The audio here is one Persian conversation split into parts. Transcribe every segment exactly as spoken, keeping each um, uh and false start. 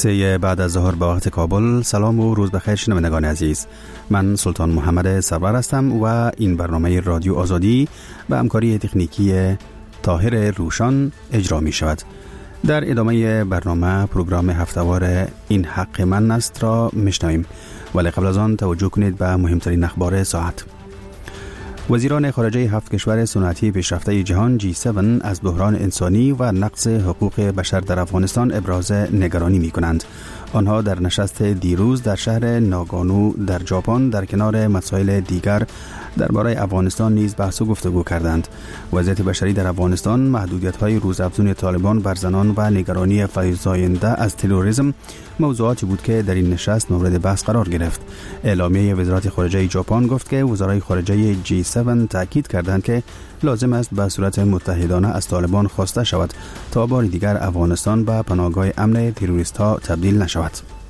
سه بعد از ظهر به وقت کابل. سلام و روز بخیر شنوندگان عزیز. من سلطان محمد سرور هستم و این برنامه رادیو آزادی به همکاری تکنیکی طاهر روشان اجرا می شود. در ادامه برنامه پروگرام هفته‌وار این حق من است را میشنویم، ولی قبل از آن توجه کنید به مهمترین اخبار ساعت. وزیران خارجه هفت کشور صنعتی پیشرفته جهان جی هفت از بحران انسانی و نقض حقوق بشر در افغانستان ابراز نگرانی می کنند. آنها در نشست دیروز در شهر ناگانو در ژاپن در کنار مسائل دیگر درباره افغانستان نیز بحث و گفتگو کردند. وضعیت بشری در افغانستان، محدودیت‌های روزافزون طالبان بر زنان و نگرانی فزاینده از تروریسم موضوعاتی بود که در این نشست مورد بحث قرار گرفت. اعلامیه وزارت خارجه ژاپن گفت که وزرای خارجه جی هفت تاکید کردند که لازم است به صورت متحدانه از طالبان خواسته شود تا بار دیگر افغانستان به پناهگاه امن تروریست‌ها تبدیل نشود.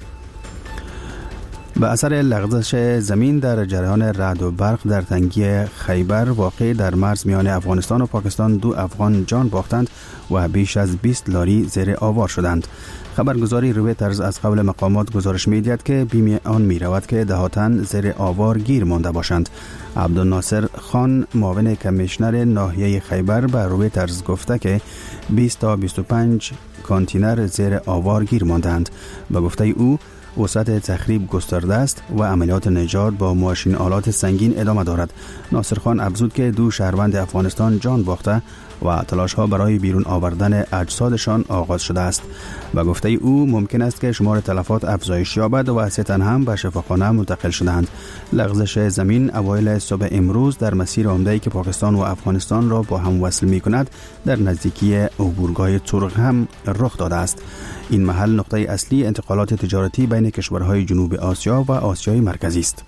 به اثر لغزش زمین در جریان رعد و برق در تنگی خیبر واقع در مرز میان افغانستان و پاکستان دو افغان جان باختند و بیش از بیست لاری زیر آوار شدند. خبرگزاری رویترز از قبل مقامات گزارش می‌دهد که بیم آن می‌رود که دهاتن زیر آوار گیر مانده باشند. عبدالناصر خان معاون کمیشنر ناحیه خیبر به رویترز گفته که بیست تا بیست و پنج کانتینر زیر آوار گیر ماندند. به گفته او وسعت تخریب گسترده است و عملیات نجات با ماشین آلات سنگین ادامه دارد. ناصر خان افزود که دو شهروند افغانستان جان باخته و تلاش ها برای بیرون آوردن اجسادشان آغاز شده است. به گفته او ممکن است که شمار تلفات افزایش یابد و سه تن هم به شفاخانه منتقل شدند. لغزش زمین اوایل صبح امروز در مسیر عمده‌ای که پاکستان و افغانستان را با هم وصل می‌کند در نزدیکی عبورگاه ترغ هم رخ داده است. این محل نقطه اصلی انتقالات تجارتی بین کشورهای جنوب آسیا و آسیای مرکزی است.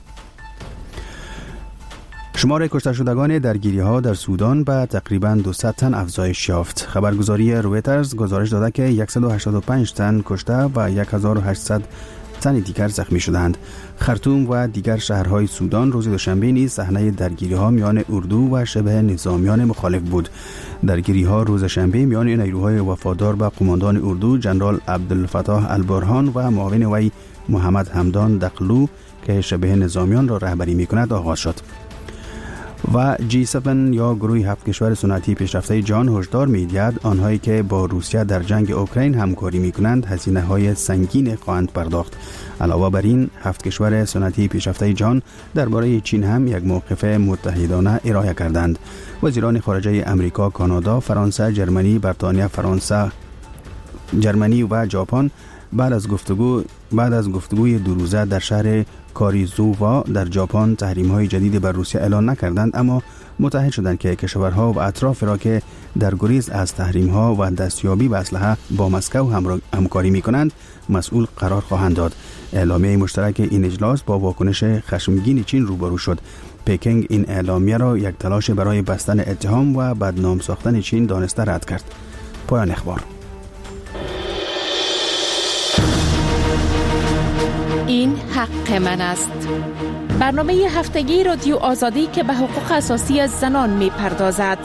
شمار کشته شدگان درگیری‌ها در سودان به تقریباً دویست تن افزایش یافت. خبرگزاری رویترز گزارش داده که صد و هشتاد و پنج تن کشته و هزار و هشتصد تن دیگر زخمی شدند. خرطوم و دیگر شهرهای سودان روز دوشنبه نیز صحنه درگیری‌ها میان اردو و شبه نظامیان مخالف بود. درگیری‌ها روز شنبه میان نیروهای وفادار به قماندان اردو جنرال عبدالفتاح البرهان و معاون وی محمد حمدان دقلو که شبه نظامیان را رهبری می‌کند آغاز شد. و جی هفت یا گروه هفت کشور صنعتی پیشرفته جهان هشدار می‌دهد آنهایی که با روسیه در جنگ اوکراین همکاری می‌کنند هزینه‌های سنگین خواهند پرداخت. علاوه بر این هفت کشور صنعتی پیشرفته جهان درباره چین هم یک موقف متحدانه ارائه کردند. وزیران خارجه امریکا، کانادا، فرانسه، جرمنی، بریتانیا، فرانسه، جرمنی و ژاپن بعد از گفتگو بعد از گفتگوی دو روزه در شهر کاریزووا در ژاپن تحریم‌های جدید بر روسیه اعلان نکردند، اما متحد شدند که کشورها و اطراف را که در گریز از تحریم‌ها و دستیابی به اسلحه با مسکو همکاری می‌کنند مسئول قرار خواهند داد. اعلامیه مشترک این اجلاس با واکنش خشمگین چین روبرو شد. پکینگ این اعلامیه را یک تلاش برای بستن اتهام و بدنام ساختن چین دانسته رد کرد. پایان اخبار. این حق من است. برنامه هفتگی رادیو آزادی که به حقوق اساسی از زنان می پردازد.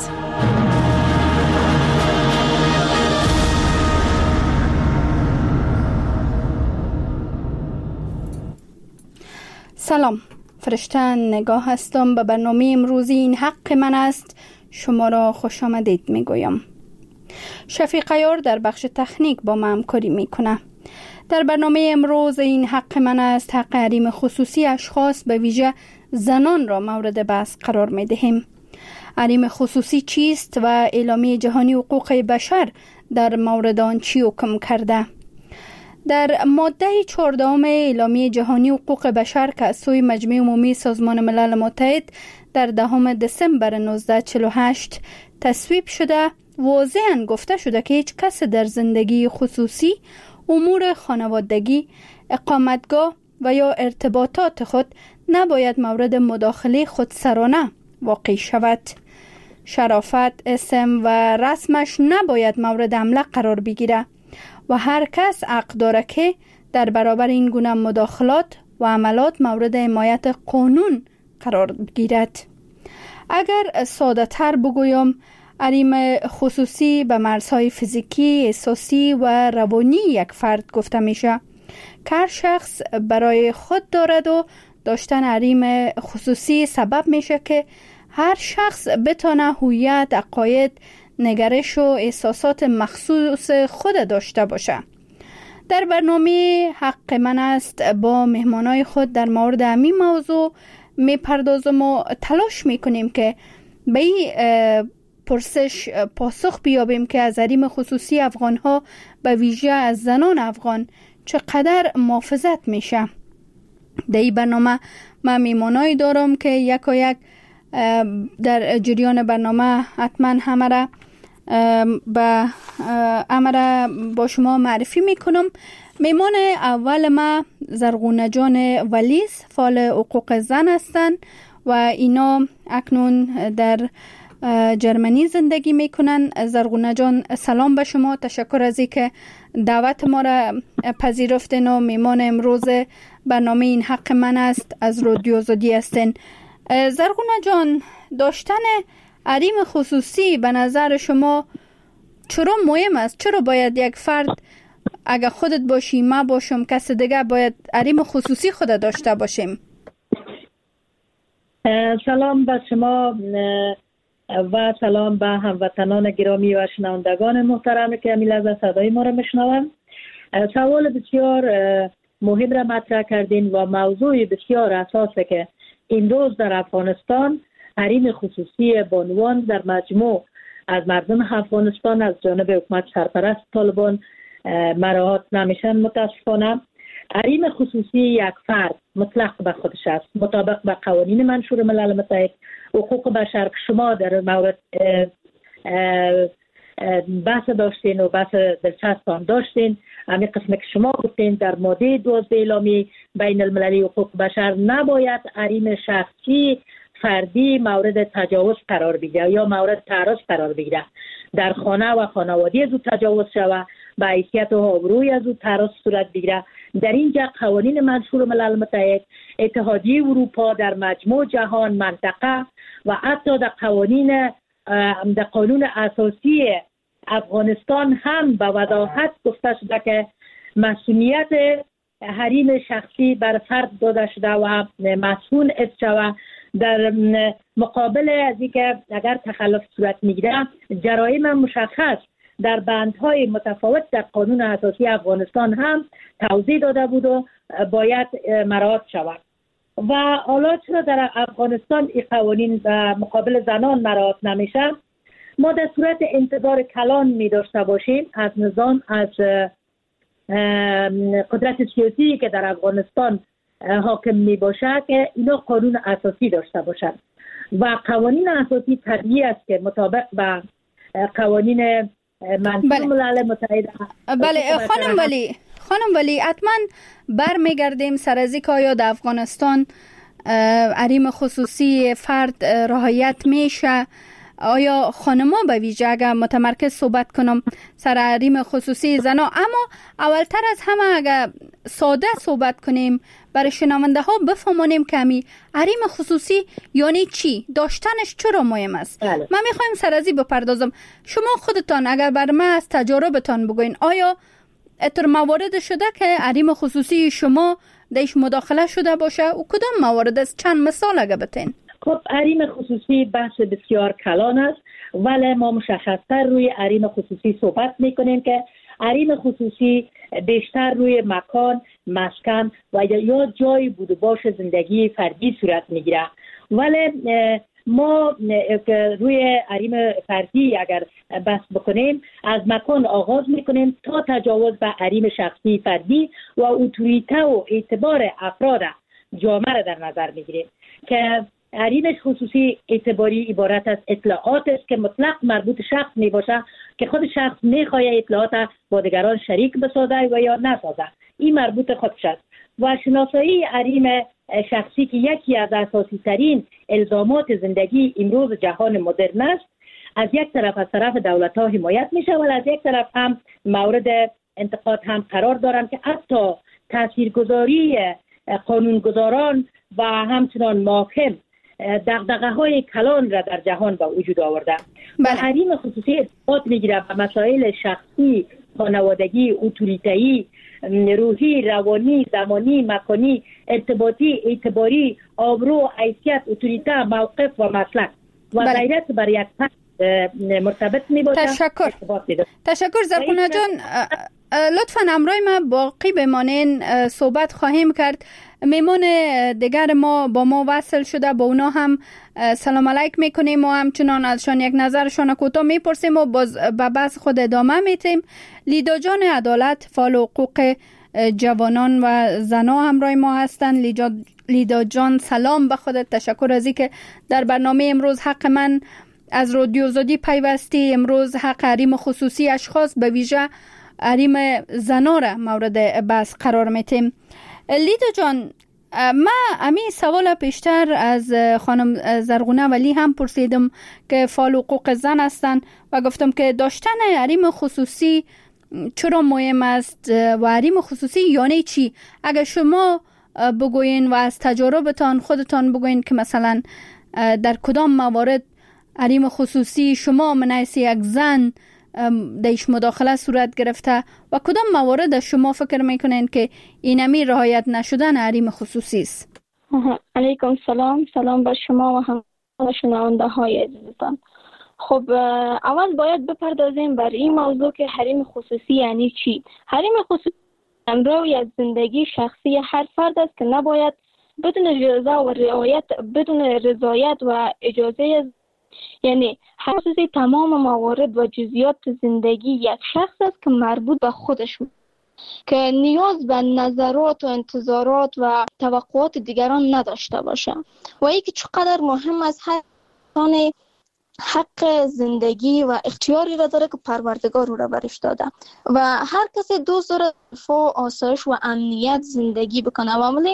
سلام، فرشته نگاه هستم. به برنامه امروزی این حق من است شما را خوش آمدید می گویم. شفیق عیار در بخش تکنیک با من همکاری می کنه. در برنامه امروز این حق من است حق حریم خصوصی اشخاص به ویژه زنان را مورد بحث قرار می دهیم. حریم خصوصی چیست و اعلامیه جهانی حقوق بشر در مورد آن چی حکم کرده؟ در ماده چهاردهم اعلامیه جهانی حقوق بشر که از سوی مجمع عمومی سازمان ملل متحد در دهم دسامبر نوزده چهل و هشت تصویب شده، واضحاً گفته شده که هیچ کس در زندگی خصوصی، امور خانوادگی، اقامتگاه و یا ارتباطات خود نباید مورد مداخله خودسرانه واقع شود. شرافت، اسم و رسمش نباید مورد حمله قرار بگیره و هر کس حق داره که در برابر این گونه مداخلات و عملات مورد حمایت قانون قرار گیرد. اگر ساده تر بگویم، حریم خصوصی به مرزهای فیزیکی، احساسی و روانی یک فرد گفته میشه که هر شخص برای خود دارد و داشتن حریم خصوصی سبب میشه که هر شخص بتونه هویت، عقاید، نگرش و احساسات مخصوص خود داشته باشه. در برنامه حق من است با مهمانای خود در مورد همین موضوع میپردازم و تلاش میکنیم که به این پرسش پاسخ بیابیم که از حریم خصوصی افغان ها به ویژه از زنان افغان چقدر محافظت میشه. در این برنامه من میمانایی دارم که یک و یک در جریان برنامه حتما همه را با همه را با شما معرفی میکنم. میمان اول ما زرغونه جان ولیز، فعال حقوق زن هستند و اینا اکنون در جرمنی زندگی میکنن. زرغونه جان سلام به شما، تشکر از اینکه دعوت ما را پذیرفتین و میمان امروز برنامه این حق من است از رادیو آزادی هستین. زرغونه جان، داشتن حریم خصوصی به نظر شما چرا مهم است؟ چرا باید یک فرد، اگر خودت باشی، ما باشم، کس دیگه، باید حریم خصوصی خود داشته باشیم؟ سلام به شما و سلام به هموطنان گرامی و شنوندگان محترم که امیل از صدای ما را میشنوند. سوال بسیار مهم را مطرح کردین و موضوع بسیار اساسه که این روز در افغانستان حریم خصوصی بانوان در مجموع از مردم افغانستان از جانب حکومت سرپرست طالبان مراعات نمیشن. متاسفانه حریم خصوصی یک فرد مطلق به خودش است، مطابق به قوانین منشور ملل متحد حقوق بشر که شما در مورد بحث داشتین و بحث دلچسب هم داشتین. همین قسمه که شما گفتین در ماده دوازده اعلامیه بین المللی حقوق بشر نباید حریم شخصی فردی مورد تجاوز قرار بگیره یا مورد تعرض قرار بگیره. در خانه و خانوادگی از او تجاوز شود، به حیثیت و آبروی از او تعرض صورت بگیره. در اینجا قوانین منشور ملل متحد، اتحادیه اروپا، در مجموع جهان، منطقه و حتی در قوانین در قانون اساسی افغانستان هم به وضاحت گفته شده که مسئولیت حریم شخصی بر فرد داده شده و مسئول است شود. در مقابل از اینکه اگر تخلف صورت میگیره، جرایم مشخص در بندهای متفاوت در قانون اساسی افغانستان هم توضیح داده بود و باید مراعات شود. و حالا چرا در افغانستان این قوانین مقابل زنان مراعات نمیشه؟ ما در صورت انتظار کلان می داشته باشیم از نظام، از قدرت سیاسی که در افغانستان حاکم می باشه که اینا قانون اساسی داشته باشند و قوانین اساسی طبیعی است که مطابق به قوانین منشور ملل متحد. بله خانم ولی خانم ولی حتما برمیگردیم سر از اینکه آیا در افغانستان حریم خصوصی فرد رعایت میشه؟ آیا خانما به ویژه، اگر متمرکز صحبت کنم سر حریم خصوصی زنا، اما اولتر از همه اگر ساده صحبت کنیم برای شنونده ها بفهمونیم که همی حریم خصوصی یعنی چی، داشتنش چرا مهم است. بله. من میخوایم سر از این بپردازم. شما خودتان اگر بر من از تجاربتان بگوین، آیا اتر موارد شده که حریم خصوصی شما دیش مداخله شده باشه و کدام موارد است؟ چند مثال اگر بتین. خب حریم خصوصی بحث بسیار کلان است، ولی ما مشخصتر روی حریم خصوصی صحبت میکنیم که حریم خصوصی بیشتر روی مکان، مسکن و یا جای بود و باش زندگی فردی صورت میگیره. ولی ما روی حریم فردی اگر بحث بکنیم، از مکان آغاز میکنیم تا تجاوز به حریم شخصی فردی و اتوریته و اعتبار افراد جامعه را در نظر میگیریم که حریم خصوصی اعتباری عبارت از اطلاعات است که مطلق مربوط شخص می باشه که خود شخص می خواهد اطلاعات با دیگران شریک بسازه و یا نسازه. این مربوط خودش است. و شناسایی حریم شخصی که یکی از اساسی ترین الزامات زندگی امروز جهان مدرن است، از یک طرف از طرف دولت ها حمایت می شود، از یک طرف هم مورد انتقاد هم قرار دارند که حتی تاثیرگذاری قانونگذاران و همچنان محاکم دغدغه های کلان را در جهان به وجود آورده. و حریم خصوصی ارتباط میگیره به مسائل شخصی خانوادگی، اتوریتایی، روحی، روانی، زمانی، مکانی، ارتباطی، اعتباری، آبرو، حیثیت، اتوریته، موقف و مسلک و بله. غیرت بر یک فرد مرتبط می باشد. تشکر تشکر زرگونه جان. لطفا امروی ما باقی بمانین، صحبت خواهیم کرد. میمون دیگر ما با ما وصل شده، با اونا هم سلام علیک میکنیم و همچنان ازشان یک نظرشان کوتاه میپرسیم و باز به بحث خود ادامه میتیم. لیدا جان عدالت، فعال حقوق جوانان و زنا همراه ما هستن. لیدا جان سلام به خودت، تشکر از اینکه در برنامه امروز حق من از رادیو آزادی پیوستی. امروز حق حریم خصوصی اشخاص به ویژه حریم زنا را مورد بحث قرار میتیم. لیدا جان، ما امی سوال پیشتر از خانم زرغونه ولی هم پرسیدم که فعال حقوق زن هستن و گفتم که داشتن حریم خصوصی چرا مهم است و حریم خصوصی یعنی چی؟ اگر شما بگوین و از تجاربتان خودتان بگوین که مثلا در کدام موارد حریم خصوصی شما من حیث یک زن دیش مداخله صورت گرفته و کدام موارد شما فکر میکنین که اینمی رعایت نشدن حریم خصوصی است؟ علیکم سلام، سلام بر شما و هم شنونده های عزیزتان. خب اول باید بپردازیم بر این موضوع که حریم خصوصی یعنی چی. حریم خصوصی امروی از زندگی شخصی هر فرد است که نباید بدون رضا و رعایت بدون رضایت و اجازه، یعنی خصوصی تمام موارد و جزئیات زندگی یک شخص است که مربوط به خودش که نیاز به نظرات و انتظارات و توقعات دیگران نداشته باشه و اینکه چقدر مهم است هر انسان حق زندگی و اختیاری را داره که پروردگار او را برش داده و هر کسی دوست داره رفاه، آسایش و امنیت زندگی بکنه و عملی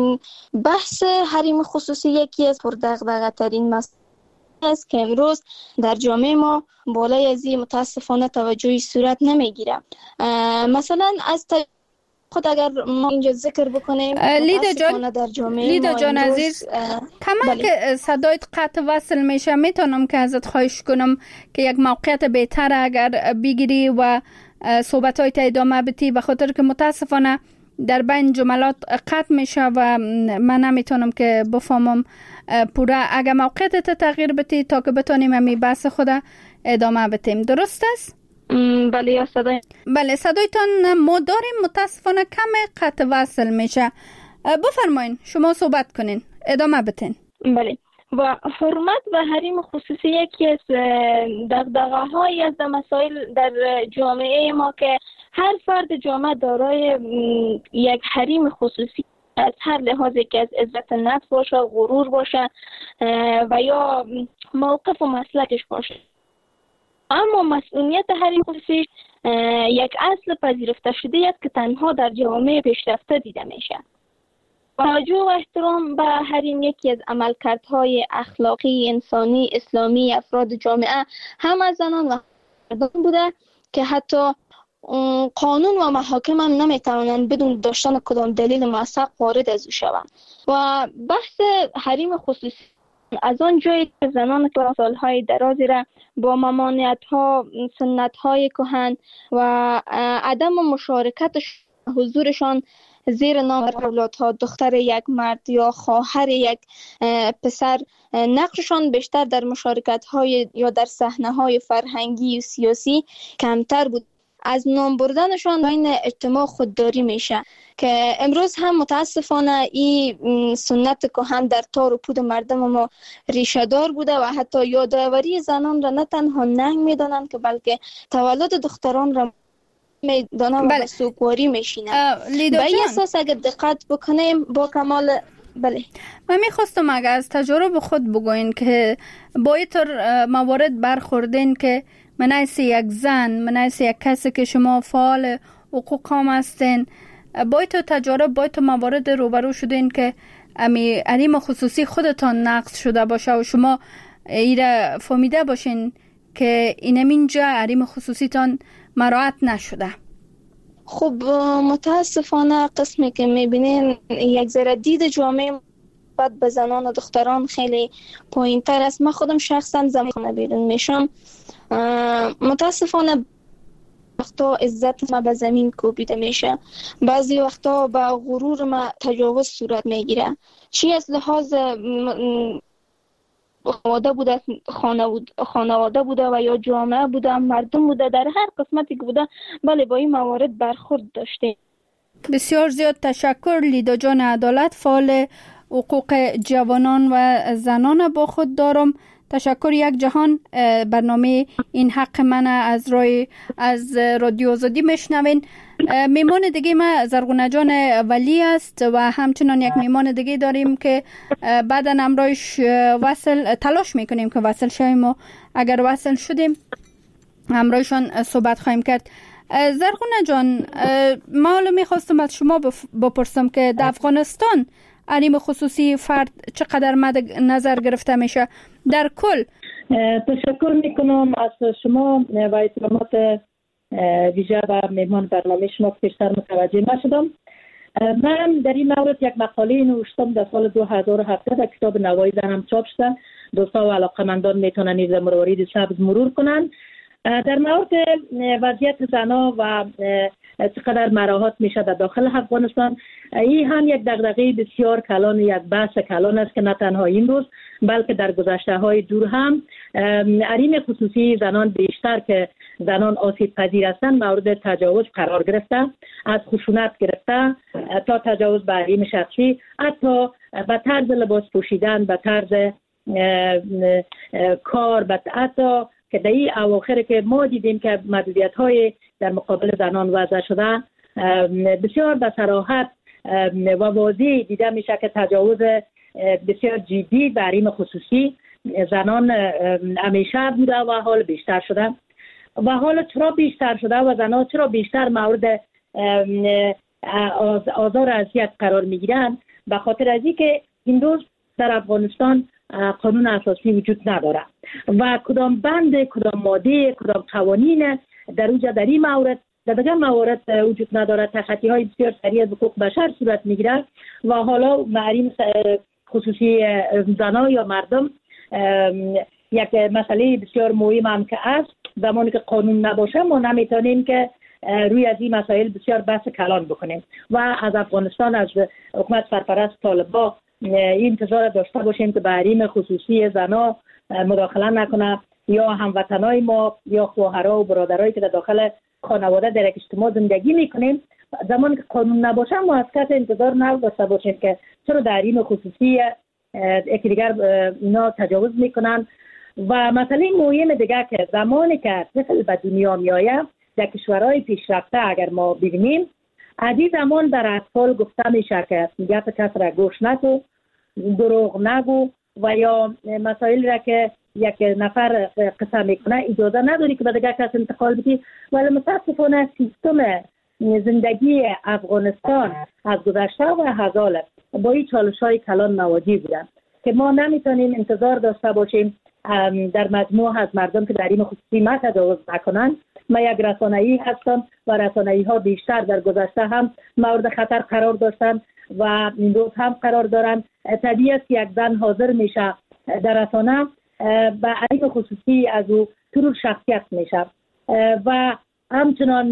بحث حریم خصوصی یکی از پردغدغه ترین مسائل است که امروز در جامعه ما بالای از این متاسفانه توجهی صورت نمیگیره. مثلا از خود اگر ما اینجا ذکر بکنیم لیدا جان در جامعه لیدا ما جان عزیز کما که صدایت قطع وصل میشه، میتونم که ازت خواهش کنم که یک موقعیت بهتر اگر بگیری و صحبت های ادامه بدی، به خاطر که متاسفانه در بین جملات قطع میشه و من نمیتونم که بفهمم پورا. اگر موقعیت تغییر بدی تا که بتونیم همی بحث خود ادامه بدیم. درست است؟ بله یا صدای بله صدایتان ما داریم، متاسفانه کم قطع وصل میشه. بفرمایین شما صحبت کنین، ادامه بدین. بله. و حرمت و حریم خصوصی یکی از دغدغه‌های از مسائل در جامعه ما که هر فرد جامعه دارای یک حریم خصوصی از هر لحاظی که از عزت نفس باشه، غرور باشه و یا موقف و مسلکش باشه. اما مسئولیت حریم خصوصی یک اصل پذیرفته شده است که تنها در جامعه پیشرفته دیده میشه. توجه و احترام به حریم یکی از عملکردهای اخلاقی، انسانی، اسلامی افراد جامعه هم از زنان و مردان بوده که حتی قانون و محاکم هم نمیتوانند بدون داشتن کدام دلیل موثق وارد از او شوند. و بحث حریم خصوصی از آن جایی که زنان که سالهای درازی را با ممانعت‌ها، سنت‌های کهن و عدم مشارکت حضورشان زیر نام اولادها، دختر یک مرد یا خواهر یک پسر، نقششان بیشتر در مشارکت‌های یا در صحنه‌های فرهنگی و سیاسی کمتر بود. از نام بردنشان بین اجتماع خودداری میشه که امروز هم متاسفانه این سنت کهن در تار و پود مردم ما ریشه دار بوده و حتی یادآوری زنان را نه تنها ننگ میدانند که بلکه تولد دختران را میدانند و به سوگواری میشینند. به این اساس اگر دقت بکنیم با کمال بله من میخواستم اگر از تجربه خود بگوین که با اینطور موارد برخوردین که من حیث یک زن، من حیث یک کسی که شما فعال حقوق هم هستین، با تو تجارب با تو موارد روبرو شدین که امی حریم خصوصی خودتان نقض شده باشه و شما ایره فهمیده باشین که اینم اینجا حریم خصوصی تان مراعات نشده. خب متاسفانه قسمی که میبینین یک ذره دید جامعه بعد به زنان و دختران خیلی پایین تر است. من خودم شخصا زمان بیرون میشم، متاسفانه وقتا عزت ما به زمین کوبیده میشه، بعضی وقتا به غرور ما تجاوز صورت میگیره، چی از لحاظ خانواده بوده خانواده بوده و یا جامعه بوده، مردم بوده، در هر قسمتی که بوده بله با این موارد برخورد داشته. بسیار زیاد تشکر لیدا جان عدالت، فعال حقوق جوانان و زنان با خود دارم. تشکر یک جهان. برنامه این حق من از رای از رادیو آزادی میشنوین. میمان دیگه ما زرغونه جان ولی است و همچنان یک میمان دیگه داریم که بعدا امرایش وصل تلاش میکنیم که وصل شویم و اگر وصل شدیم امرایشان صحبت خواهیم کرد. زرغونه جان، ما حالا میخواستم از شما بپرسم که در افغانستان حریم خصوصی فرد چقدر مد نظر گرفته میشه در کل؟ تشکر میکنم از شما و احترامات ویژه و مهمان برنامه شما که بیشتر متوجه نشدم. من در این مورد یک مقاله نوشتم در سال دو هزار و هفده در کتاب نوای زنم چاپ شده. دوستا و علاقه‌مندان میتونن این موارد سبز مرور کنن در مورد وضعیت زنها و چقدر مراحت میشه در داخل افغانستان. این هم یک دغدغه بسیار کلان، یک بحث کلان است که نه تنها این روز بلکه در گذشته های دور هم حریم خصوصی زنان بیشتر که زنان آسیب پذیر هستند مورد تجاوز قرار گرفته، از خشونت گرفته تا تجاوز به حریم شخصی، حتی به طرز لباس پوشیدن، به طرز کار، به حتی که در این اواخر که ما دیدیم که محدودیت های در مقابل زنان وضع شده بسیار به صراحت و واضح دیده میشه که تجاوز بسیار جدی به حریم خصوصی زنان همیشه بوده و حال بیشتر شده. و حالا چرا بیشتر شده و زنان چرا بیشتر مورد آزار و اذیت قرار میگیرن؟ به خاطر از اینکه این روز در افغانستان قانون اساسی وجود نداره و کدام بند، کدام ماده، کدام قوانین در اونجا در این مورد در دیگر موارد وجود نداره. تخطی های بسیار سریع از حقوق بشر صورت میگیره و حالا حریم خصوصی زنان یا مردم یک مسئله بسیار مهم هم که است. زمانی که قانون نباشه ما نمیتونیم که روی از این مسائل بسیار بحث کلان بکنیم و از افغانستان از حکومت سرپرست طالبان این انتظار داشته باشیم که به حریم خصوصی زنان مداخله نکنه یا هموطنای ما یا خواهرها و برادرایی که در داخل خانواده در یک اجتماع زندگی میکنیم. زمانی که قانون نباشه ما از کس انتظار نداشته باشیم که چرا در حریم خصوصی یکی دیگر اینا تجاوز میکنن. و مسئله مهم دیگه که زمانی که طفل به دنیا میآید در کشورهای پیشرفته اگر ما ببینیم از این زمان در اطفال گفته میشه که میگه کس را گوش نکو، دروغ نگو و یا مسائل را که یک نفر قصه میکنه اجازه نداری که به دیگر کس انتقال بدی. ولی متاسفانه سیستم زندگی افغانستان از گذشته و هزار با این چالش های کلان مواجه بودن که ما نمیتونیم انتظار داشته باشیم در مجموع از مردم که در حریم خصوصی ما تجاوز نکنن. ما یک رسانه‌ای هستم و رسانه‌ای ها بیشتر در گذشته هم مورد خطر قرار داشتن و این روز هم قرار دارن. طبیعی است یک زن حاضر میشه در رسانه به حریم خصوصی از او طور شخصیت میشه و همچنان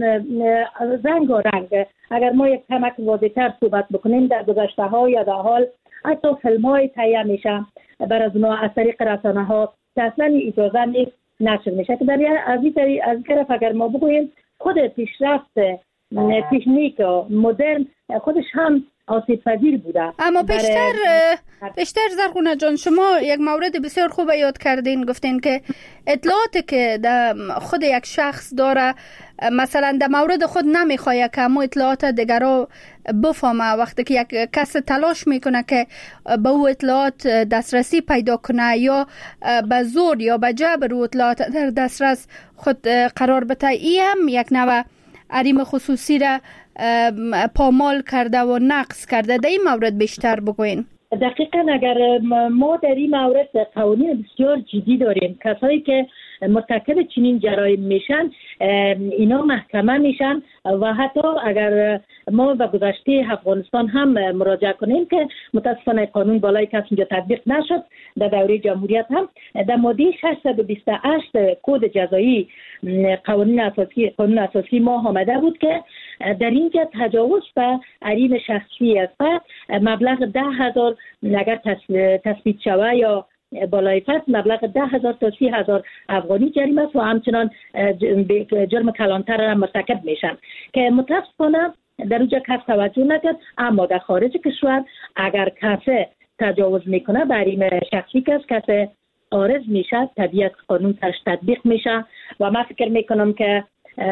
رنگ و رنگ. اگر ما یک کمک واضح‌تر صحبت بکنیم در گذشته ها یا در حال حتی فیلم های تهیه میشه بر از اونها از طریق رسانه ها که اصلا اجازه نیست نشر میشه که در از این از طرف اگر ما بگوییم خود پیشرفت تکنیک و مدرن خودش هم آسیب پذیر بوده. اما بیشتر بیشتر زرغونه جان شما یک مورد بسیار خوب یاد کردین، گفتین که اطلاعاتی که در خود یک شخص داره مثلا در مورد خود نمیخواد که اما اطلاعات دیگرها بفهمه. وقتی که یک کس تلاش میکنه که به او اطلاعات دسترسی پیدا کنه یا به زور یا به جبر او اطلاعات در دسترس خود قرار بده، این هم یک نوع حریم خصوصی را پامال کرده و نقض کرده. در این مورد بیشتر بگوین. دقیقاً اگر ما در این مورد قوانین بسیار جدی داریم، کسایی که مرتکب چنین جرایم میشن اینا محکمه میشن و حتی اگر ما به گذشته افغانستان هم مراجعه کنیم که متاسفانه قانون بالای کس اینجا تطبیق نشد، در دوره جمهوریت هم در ماده ششصد و بیست و هشت کد جزایی قانون اساسی قانون اساسی ما آمده بود که در اینجا تجاوز به حریم شخصی است مبلغ ده هزار اگر تثبیت شود یا بالای فصل مبلغ ده هزار تا سی هزار افغانی جریمه است و همچنان جرم کلانتر را مرتکب میشن که متاسفانه در اونجا کس توجه نکرد. اما در خارج کشور اگر کسی تجاوز میکنه به حریم شخصی کس کسی عارض میشه، طبیعت قانون ترش تطبیق میشه و من فکر میکنم که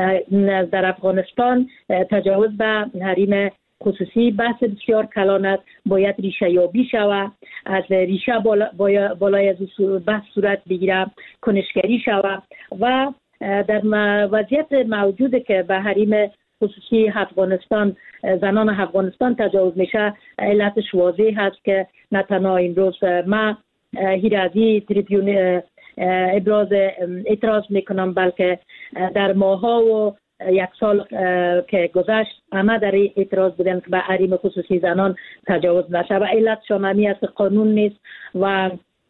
در افغانستان تجاوز به حریم خصوصی بحث بسیار کلان است، باید ریشه یابی شود، از ریشه بالا بالای از بحث صورت بگیره، کنشگری شود و در وضعیت موجوده که به حریم خصوصی افغانستان زنان افغانستان تجاوز میشه علتش واضح هست که نه تنها امروز ما هیرازی تریبیون ابراز اعتراض میکنم بلکه در ماها و یک سال که گذشت همه در اعتراض بودن که به حریم خصوصی زنان تجاوز نشه و علت شاممی است قانون نیست و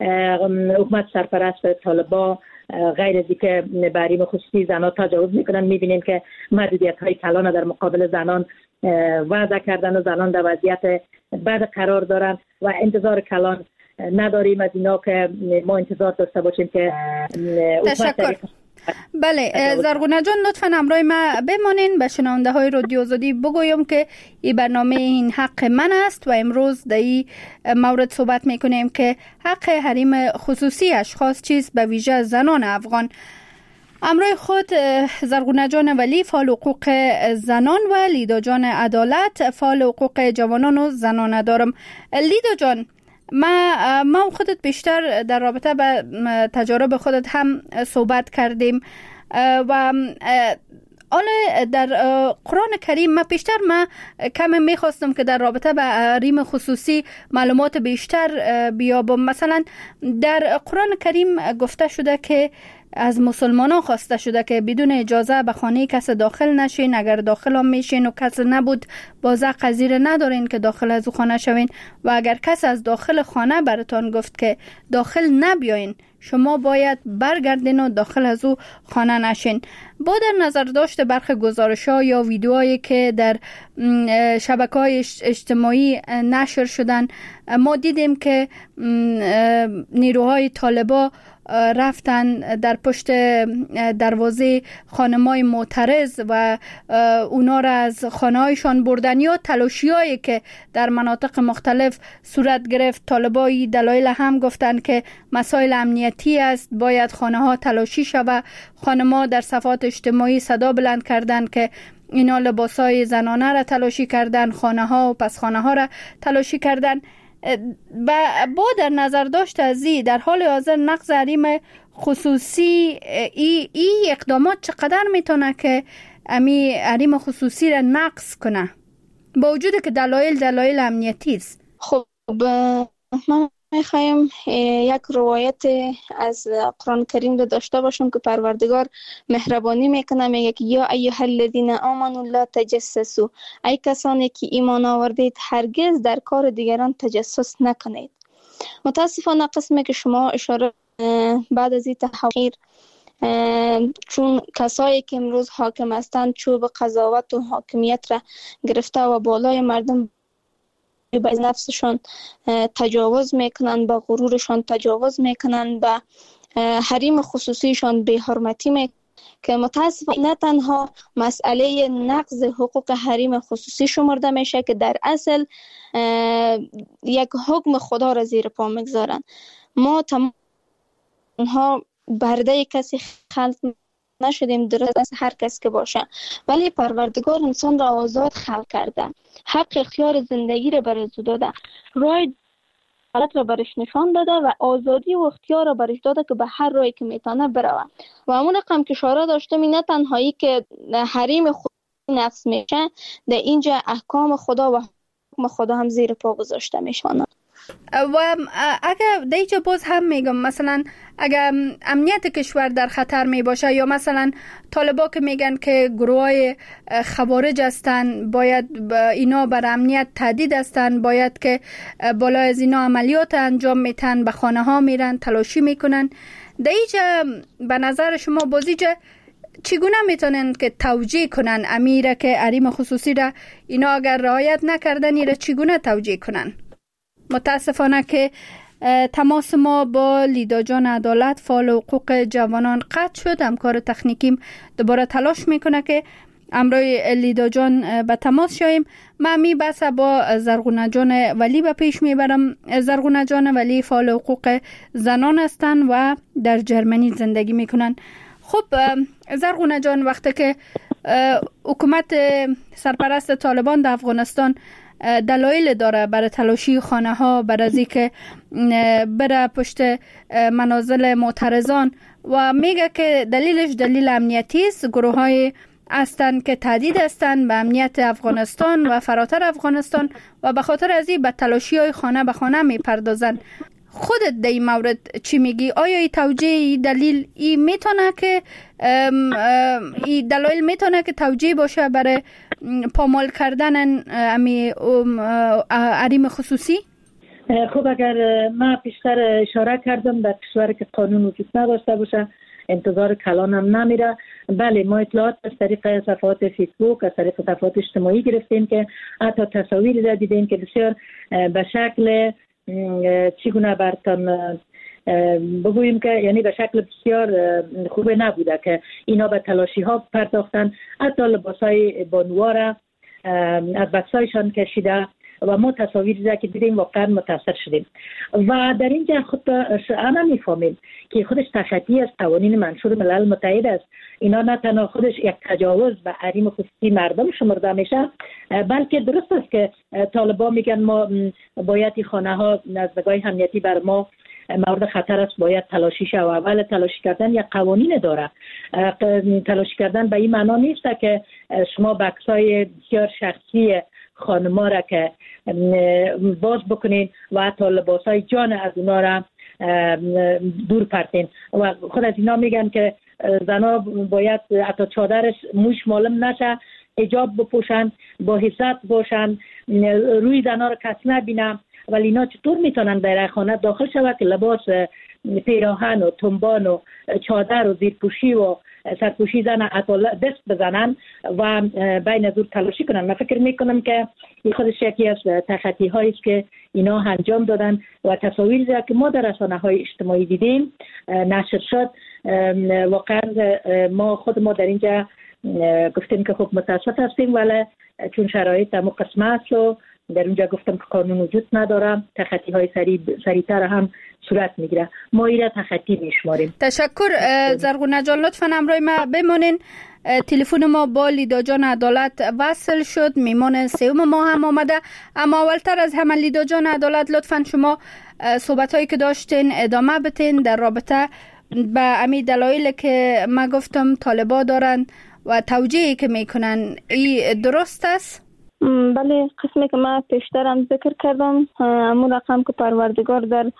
حکومت سرپرست طالبان غیر از اینکه به حریم خصوصی زنان تجاوز میکنن میبینیم که محدودیت های کلان در مقابل زنان وضع کردن و زنان در وضعیت بد قرار دارن و انتظار کلان نداریم از اینا که ما انتظار داشته باشیم که تشکر. بله زرغونه جان لطفاً همراه ما بمانین. به شنونده های رادیو آزادی بگویم که این برنامه این حق من است و امروز در این مورد صحبت میکنیم که حق حریم خصوصی اشخاص چیست، به ویژه زنان افغان. همراه خود زرغونه جان ولی فعال حقوق زنان و لیدا جان عدالت فعال حقوق جوانان و زنان دارم. لیدا جان، ما ما خودت بیشتر در رابطه با تجارب خودت هم صحبت کردیم و حالا در قرآن کریم ما بیشتر ما کم میخواستم که در رابطه با حریم خصوصی معلومات بیشتر بیابم. مثلا در قرآن کریم گفته شده که از مسلمانان خواسته شده که بدون اجازه به خانه کس داخل نشین، اگر داخل هم میشین و کس نبود بازه قذیر ندارین که داخل از او خانه شوین و اگر کس از داخل خانه براتان گفت که داخل نبیاین شما باید برگردین و داخل از او خانه نشین. با در نظر داشت برخی گزارش‌ها یا ویدیوهایی که در شبکه‌های اجتماعی نشر شدن ما دیدیم که نیروهای طالبان رفتن در پشت دروازه خانم‌های معترض و اونا را از خانه‌هایشان بردن یا تلاشی‌هایی که در مناطق مختلف صورت گرفت. طالبای دلایل هم گفتن که مسائل امنیتی است، باید خانه‌ها تلاشی شود. خانم‌ها در صفحات اجتماعی صدا بلند کردند که اینا لباسای زنانه را تلاشی کردن، خانه‌ها و پس خانه‌ها را تلاشی کردن. و با در نظر داشت از این در حال حاضر نقض حریم خصوصی ای, ای اقدامات چقدر میتونه که امی حریم خصوصی را نقض کنه با وجود که دلایل دلایل امنیتی است؟ خب من میخوایم یک روایت از قرآن کریم رو داشته باشم که پروردگار مهربانی میکنه، میگه که یا ایها الذین آمنوا لا تجسسوا، ای کسانی که ایمان آوردید هرگز در کار دیگران تجسس نکنید. متاسفانه قسمی که شما اشاره بعد از این تحقیر چون کسایی که امروز حاکم هستند چوب قضاوت و حاکمیت را گرفته و بالای مردم به نفسشان تجاوز میکنن، به غرورشان تجاوز میکنن، به حریم خصوصیشان بی حرمتی میکنن که متاسفانه نه تنها مسئله نقض حقوق حریم خصوصی شمرده میشه که در اصل یک حکم خدا را زیر پا میگذارن. ما تمام اونها برده کسی خلق نشدیم، درست از هر کس که باشه، ولی پروردگار انسان را آزاد خلق کرده، حق اختیار زندگی را برش داده، راه حالت را برش نشان داده و آزادی و اختیار را برش داده که به هر راهی که میتونه بروه. و همون رقم که اشاره داشتم نه تنهایی که حریم خدا نقض میشه، در اینجا احکام خدا و حکم خدا هم زیر پا گذاشته میشن. و اگر دیگه باز هم میگم مثلا اگر امنیت کشور در خطر می باشه یا مثلا طالبا که میگن که گروه خوارج هستن، باید اینا بر امنیت تهدید هستن، باید که بالا از اینا عملیات انجام میتن، به خانه ها میرن، تلاشی میکنن. دیگه به نظر شما بازیجه چگونه میتونن که توجیه کنن امیره که حریم خصوصی را اینا اگر رعایت نکردن ایره چگونه توجیه کنن؟ متاسفانه که تماس ما با لیدا جان عدالت فعال حقوق جوانان قطع شد. همکار تکنیکیم دوباره تلاش میکنه که امروی لیدا جان به تماس شویم. من می بس با زرغونه جان ولی به پیش میبرم. زرغونه جان ولی فعال حقوق زنان هستن و در جرمنی زندگی میکنن. خب زرغونه جان، وقتی که حکومت سرپرست طالبان در افغانستان دلایل داره برای تلاشی خانه ها، برای از اینکه بره پشت منازل معترضان و میگه که دلیلش دلیل امنیتی است، گروه های هستند که تهدید هستند به امنیت افغانستان و فراتر افغانستان و به خاطر از این به تلاشی های خانه به خانه میپردازن. خودت در این مورد چی میگی؟ آیا این توجیه این دلیل این میتونه که این دلایل میتونه که توجیه باشه برای پامال کردن امی حریم خصوصی؟ خب اگر من پیشتر اشاره کردم در کشور که قانون وجود نداشته باشه انتظار کلان هم نمیره. بله، ما اطلاعات از طریق صفحات فیسبوک، از طریق صفحات اجتماعی گرفتیم که حتی تصاویری را دیدیم که بسیار به شکل چگونه برتان بگوییم که یعنی به شکل بسیار خوبه نبوده که اینا به تلاشی ها پرداختن، حتی لباس های بانوها را از بکسایشان کشیده و ما تصاویری را که دیدیم واقعا متاثر شدیم. و در اینجا خود همه میفهمیم که خودش تخطی از قوانین منشور ملل متحد است. اینا نه تنها خودش یک تجاوز به حریم خصوصی مردم شمرده میشه، بلکه درست است که طالبا میگن ما باید این خانه ها از نگاه امنیتی بر ما مورد خطر است، باید تلاشی شود. اول تلاشی کردن یک قوانین داره. تلاشی کردن به این معنا نیست که شما بکسای بسیار شخصی خانما را که باز بکنین و حتی لباسای جان از اونا را دور پرتین. و خود از اینا میگن که زنا باید حتی چادرش موش معلوم نشه، حجاب بپوشن، با حفظت باشن، روی زنا را کس نبینه. ولی اینا چطور میتونن در خانه داخل شود که لباس پیراهن و تنبان و چادر و زیرپوشی و سرپوشی زن دست بزنن و بین دور تلاشی کنن؟ من فکر میکنم که این خودش یکی از تخطی هایی است که اینا انجام دادن و تصاویری که ما در رسانه های اجتماعی دیدیم نشر شد. واقعا ما خود ما در اینجا گفتیم که خب متاسف هستیم، ولی چون شرایط همون قسمه است و در اونجا گفتم که قانون وجود نداره، تخطی های سریعتر هم صورت میگیره. ما ایره تخطی میشماریم. تشکر زرغونه جان، لطفا همراه ما بمانین. تلفن ما با لیدا جان عدالت وصل شد، میمان سوم ما هم آمده. اما اولتر از همه لیدا جان عدالت، لطفا شما صحبت هایی که داشتین ادامه بتین در رابطه به امی دلایلی که ما گفتم طالبا دارن و توجیهی که میکنن، ای درست است؟ بله، قسمی که من پیشترم ذکر کردم، همون رقم که پروردگار در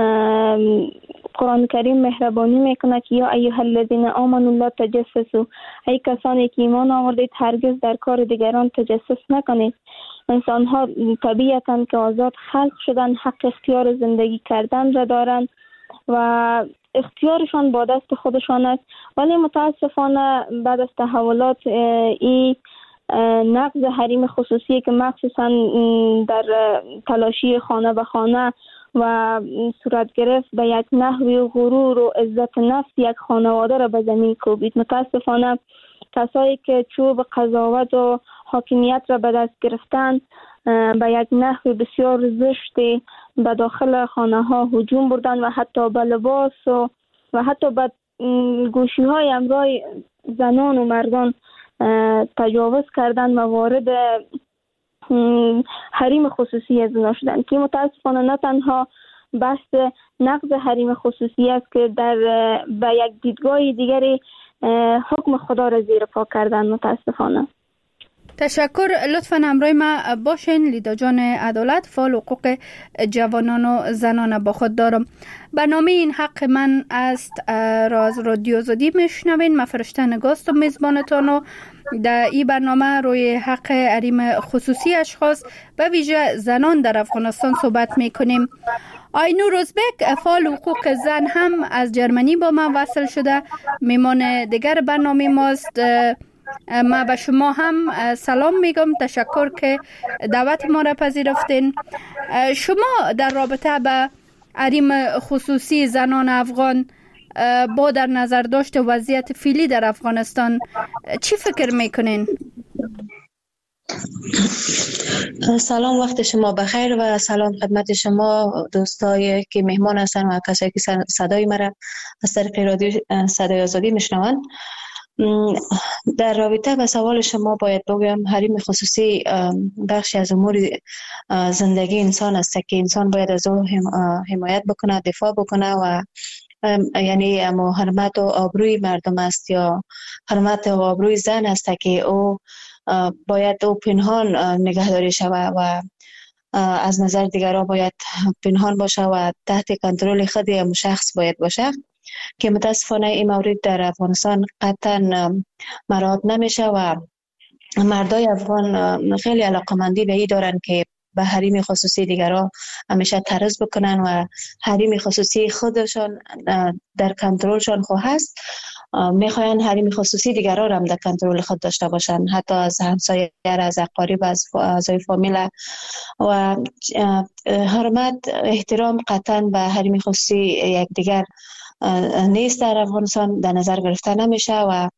قرآن کریم مهربانی میکنه که یا ایها الذین آمنوا لا تجسسوا، ای کسانی که ایمان آوردید هرگز در کار دیگران تجسس نکنید. انسان ها طبیعتاً که آزاد خلق شدن، حق اختیار زندگی کردن را دارند و اختیارشان با دست خودشان است، ولی متاسفانه بعد از تحولات این نقض حریم خصوصی که مخصوصا در تلاشی خانه به خانه و صورت گرفت به یک نحوی غرور و عزت نفس یک خانواده را به زمین کوبید. متاسفانه کسایی که چوب قضاوت و حاکمیت را به دست گرفتند به یک نحو بسیار زشتی به داخل خانه ها هجوم بردند و حتی به لباس و, و حتی به گوشی های امراه زنان و مردان تجاوز کردن و وارد حریم خصوصی از اونا شدن که متاسفانه نه تنها بحث نقض حریم خصوصی است که در به یک دیدگاه دیگری حکم خدا را زیر پا کردن. متاسفانه تشکر. لطفاً همراه ما باشین. لیدا جان عدالت، فعال حقوق جوانان و زنان با خود دارم. برنامه این حق من است را از رادیو آزادی میشنوین. من فرشته نگاست و میزبانتان و در این برنامه روی حق حریم خصوصی اشخاص و ویژه زنان در افغانستان صحبت میکنیم. آینور روزبک، فعال حقوق زن، هم از جرمنی با من وصل شده، میمان دیگر برنامه ماست. ما به شما هم سلام میگم. تشکر که دعوت ما را پذیرفتین. شما در رابطه به حریم خصوصی زنان افغان با در نظر داشت وضعیت فعلی در افغانستان چی فکر میکنین؟ سلام، وقت شما بخیر و سلام خدمت شما دوستایی که مهمان هستن و کسایی که صدای مرا از طریق رادیو صدای آزادی میشنوند. در رابطه با سوال شما باید بگویم حریم خصوصی بخشی از امور زندگی انسان است که انسان باید از او حمایت بکنه، دفاع بکنه و یعنی اما حرمت و آبروی مردم است یا حرمت و آبروی زن است که او باید او پنهان نگهداری شود و از نظر دیگران باید پنهان باشه و تحت کنترل خود هم شخص باید باشه که متاسفانه این مورد در افغانستان قطعا مراعات نمیشه و مردای افغان خیلی علاقمندی به این دارن که به حریم خصوصی دیگران همیشه تعرض بکنن و حریم خصوصی خودشان در کنترلشان خو هست، میخواین حریم خصوصی دیگران هم در کنترل خود داشته باشن، حتی از همسایه، از اقارب، از اعضای فامیل. و حرمت، احترام قطعا به حریم خصوصی یکدیگر نیست در افغانستان در نظر گرفته نمیشه و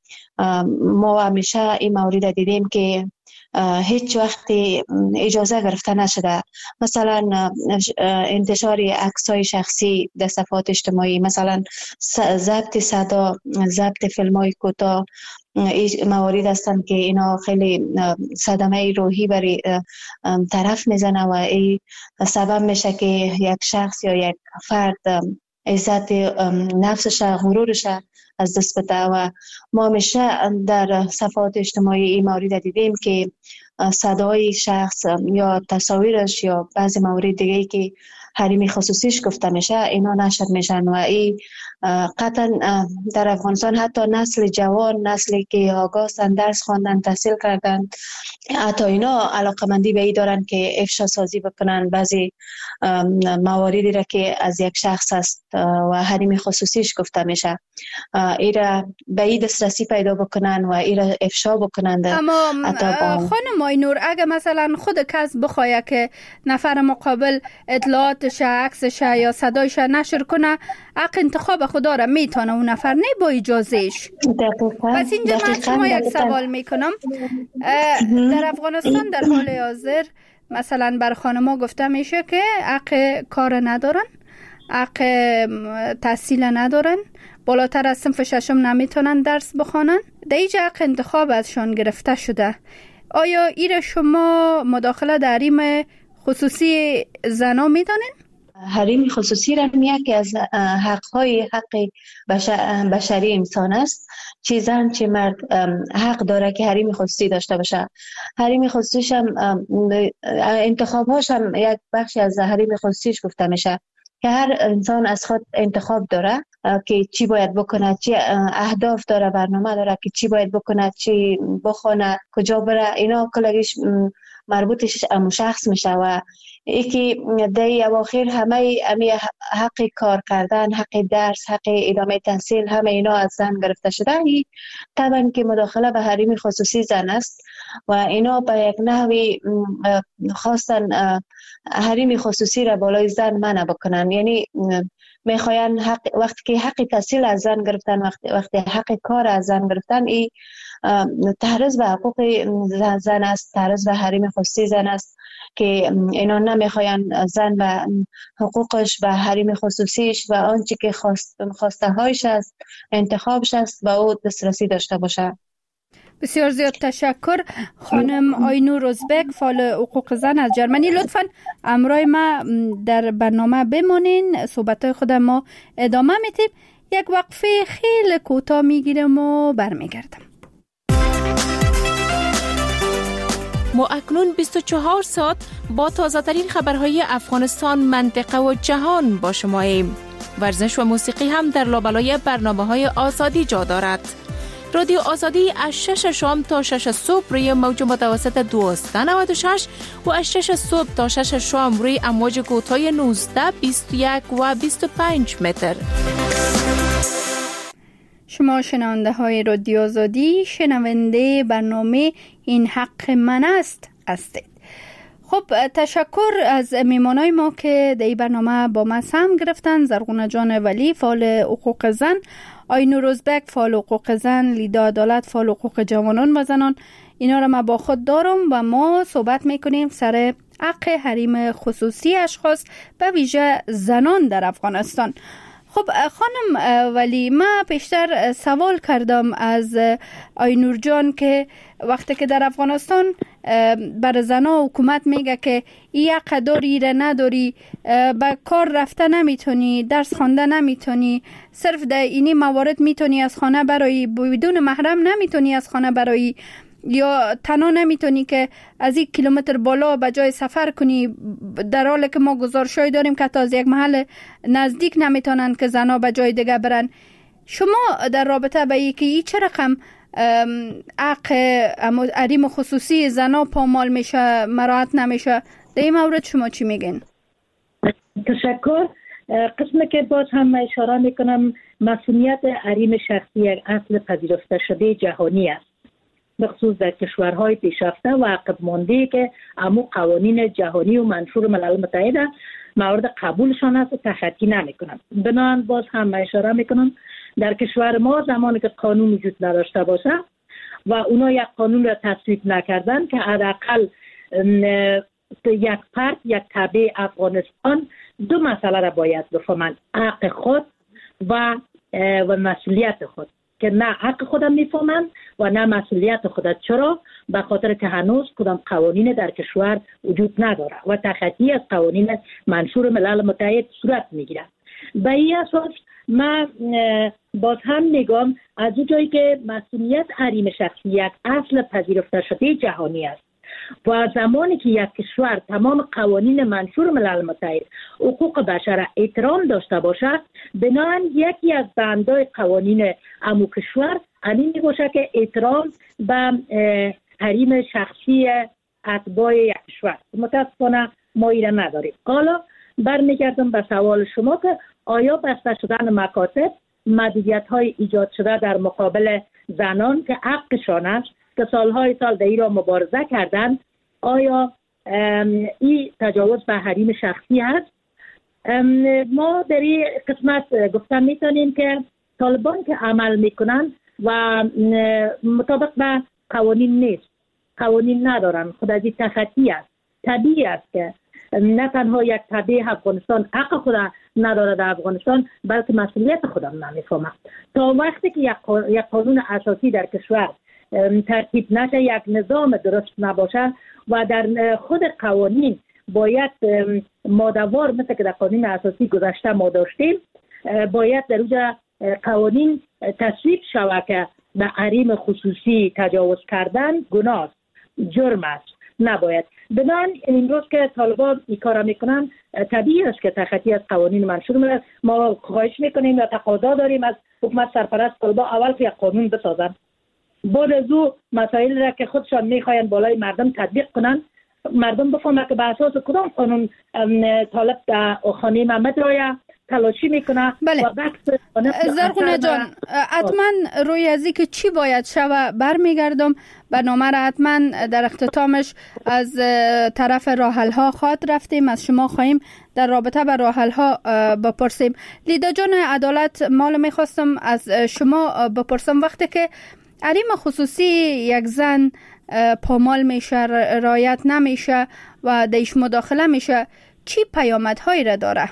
ما همیشه این مورد دیدیم که هیچ وقتی اجازه گرفته نشده. مثلا انتشار عکس‌های شخصی در صفحات اجتماعی، مثلا ضبط صدا، ضبط فیلم‌های کوتاه، موارد هستند که اینا خیلی صدمه روحی برای طرف میزنه و این سبب میشه که یک شخص یا یک فرد عزت نفسش، غرورش از دست بده. و ما همیشه در صفحات اجتماعی این مورد دیدیم که صدای شخص یا تصاویرش یا بعضی موارد دیگه که حریم خصوصیش گفته میشه اینا نشر میشن و این قطعا در افغانستان حتی نسل جوان، نسلی که آگاهن، درس خواندن، تحصیل کردن، حتی اینا علاقمندی به این دارن که افشا سازی بکنن بعضی مواردی را که از یک شخص است و حریم خصوصیش گفته میشه، ایرا به این دسترسی پیدا بکنن و ایرا افشا بکنن. اما خانم آینور، اگه مثلا خود کس بخواه که نفر مقابل اطلاعاتش، عکسش یا صدایش نشر کنه، حق انتخاب خدا را میتونه اون نفر، نه با اجازهش. پس اینجا من شما یک سوال میکنم. در افغانستان در حال حاضر مثلا بر خانما گفته میشه که حق کار ندارن، حق تحصیل ندارن، بالاتر از صنف ششم نمیتونن درس بخوانن، در اینجا حق انتخاب ازشان گرفته شده. آیا ایره شما مداخله در حریم خصوصی زنا میدانین؟ حریم خصوصی را یکی از حق‌های حق بشری انسان است. چه زن چه مرد حق داره که حریم خصوصی داشته باشه. حریم خصوصیش هم انتخاب‌هاش هم یک بخشی از حریم خصوصیش گفته میشه که هر انسان از خود انتخاب داره که چی باید بکنه، چی اهداف داره، برنامه داره که چی باید بکنه، چی بخونه، کجا بره. اینا کلگیش مربوطش به شخص میشه و یکی در اواخر همه امی حق کار کردن، حق درس، حق ادامه تحصیل، همه اینا از زن گرفته شده. این طبعا که مداخله به حریم خصوصی زن است و اینا به یک نحوی خواستن حریم خصوصی را بالای زن منع بکنن. یعنی میخواین حق وقتی که حق تحصیل از زن گرفتن، وقتی وقتی حق کار از زن گرفتن، این تعرض به حقوق زن است، تعرض به حریم خصوصی زن است که اینا نمیخواین زن و حقوقش به حریم خصوصیش و آنچه که خواست خواسته هایش است، انتخابش است و او دسترسی داشته باشه. بسیار زیاد تشکر. خانم آینور روزبک، فعال حقوق زن از جرمنی، لطفاً همراه ما در برنامه بمانین. صحبت خود ما ادامه میدیم. یک وقفه خیلی کوتاه میگیرم و برمیگردم. ما اکنون بیست و چهار ساعت با تازه ترین خبرهای افغانستان، منطقه و جهان با شماییم. ورزش و موسیقی هم در لابلای برنامه‌های آزادی جا دارد. رادیو آزادی از شش شام تا شش صبح روی موج متوسط دویست و نود و شش و از شش صبح تا شش شام روی امواج کوتاه نوزده، بیست و یک و بیست و پنج متر. شما شنونده های رادیو آزادی، شنونده برنامه این حق من است هستید. خب تشکر از میمانای ما که در این برنامه با ما سهم گرفتن. زرغونه جان ولی فعال حقوق زن، آینور ازبک فعال حقوق زن، لیدا عدالت فعال حقوق جوانان و زنان. اینا را ما با خود دارم و ما صحبت میکنیم سر حق حریم خصوصی اشخاص به ویژه زنان در افغانستان. خب خانم ولی، ما پیشتر سوال کردم از آینور جان که وقتی که در افغانستان بر زنها حکومت میگه که این حق داری را نداری، به کار رفته نمیتونی، درس خوانده نمیتونی، صرف در اینی موارد میتونی از خانه برایی، بدون محرم نمیتونی از خانه برایی، یا تنها نمیتونی که از یک کیلومتر بالا به جای سفر کنی، در حالی که ما گزارشای داریم که تا از یک محل نزدیک نمیتونن که زنها به جای دیگه برن. شما در رابطه به یکی ای چه رقم حق حریم خصوصی زنها پامال میشه، مراعات نمیشه، در این مورد شما چی میگین؟ تشکر. قسمی که باز هم اشاره میکنم، مسئولیت حریم شخصی یک اصل پذیرفته شده جهانی است، بخصوص در کشورهای پیشرفته و عقب مانده که امو قوانین جهانی و منشور ملل متحد مورد قبولشان است و تخطی نمیکنند. بنابراین باز هم اشاره میکنم در کشور ما زمانی که قانون وجود نداشته باشه و اونا یک قانون را تصویب نکردن که حداقل یک فرد، یک تبع افغانستان دو مسئله را باید بفهمند: حق خود و و مسئولیت خود، که نه حق خودم میفهمند و نه مسئولیت خودت. چرا؟ به خاطر که هنوز کدام قوانین در کشور وجود نداره و تخطی از قوانین منشور ملل متحد صورت میگیره. به این اساس من باز هم میگم از اون جایی که مسئولیت حریم شخصی یک اصل پذیرفته شده جهانی است و زمانی که یک کشور تمام قوانین منشور ملل متحد حقوق بشر احترام داشته باشد، بنابراین یکی از بندهای قوانین امو کشور همین میباشه که احترام به حریم شخصی اتباع یک کشور. متاسفانه ما ایره نداریم. حالا برمیگردم به سوال شما که آیا بسته شدن مکاتب، محدودیت های ایجاد شده در مقابل زنان که حقشان است که سالهای سال در ایران مبارزه کردن، آیا این تجاوز به حریم شخصی هست؟ ما در این قسمت گفتن میتونیم که طالبان که عمل میکنن و مطابق به قوانین نیست، قوانین ندارن، خود از این تخطی است. طبیعی است که نه تنها یک تبع افغانستان حق خود نداره در افغانستان، بلکه مسئولیت خودم نمیفهمه. تا وقتی که یک قانون اساسی در کشور ترتیب نشه، یک نظام درست نباشه و در خود قوانین باید مادوار مثل که در قانون اساسی گذشته ما داشتیم، باید در اوجه قوانین تصویب شود که به حریم خصوصی تجاوز کردن گناه است، جرم است، نباید. بنابراین این روز که طالبان این کار میکنن، طبیعی است که تخطی از قوانین منشور ملل. ما خواهش میکنیم و تقاضا داریم از حکومت سرپرست طالبان اول که یک قانون بسازن، بعد از او مسائل را که خودشان میخواین بالای مردم تطبیق کنن، مردم بفهمن که به اساس کدام قانون طالب در خانه محمد رایا تلاشی میکنه. بله. و بحث زرغونه جان، حتما روی ازی که چی باید شوه برمیگردم. برنامه را حتما در اختتامش از طرف راحل ها خواهد رفتیم، از شما خواهیم در رابطه با راحل ها بپرسیم. لیدا جان عدالت، مال میخواستم از شما بپرسم، وقتی که حریم خصوصی یک زن پامال میشه، رعایت نمیشه و دیش مداخله میشه، چی پیامدهایی را داره؟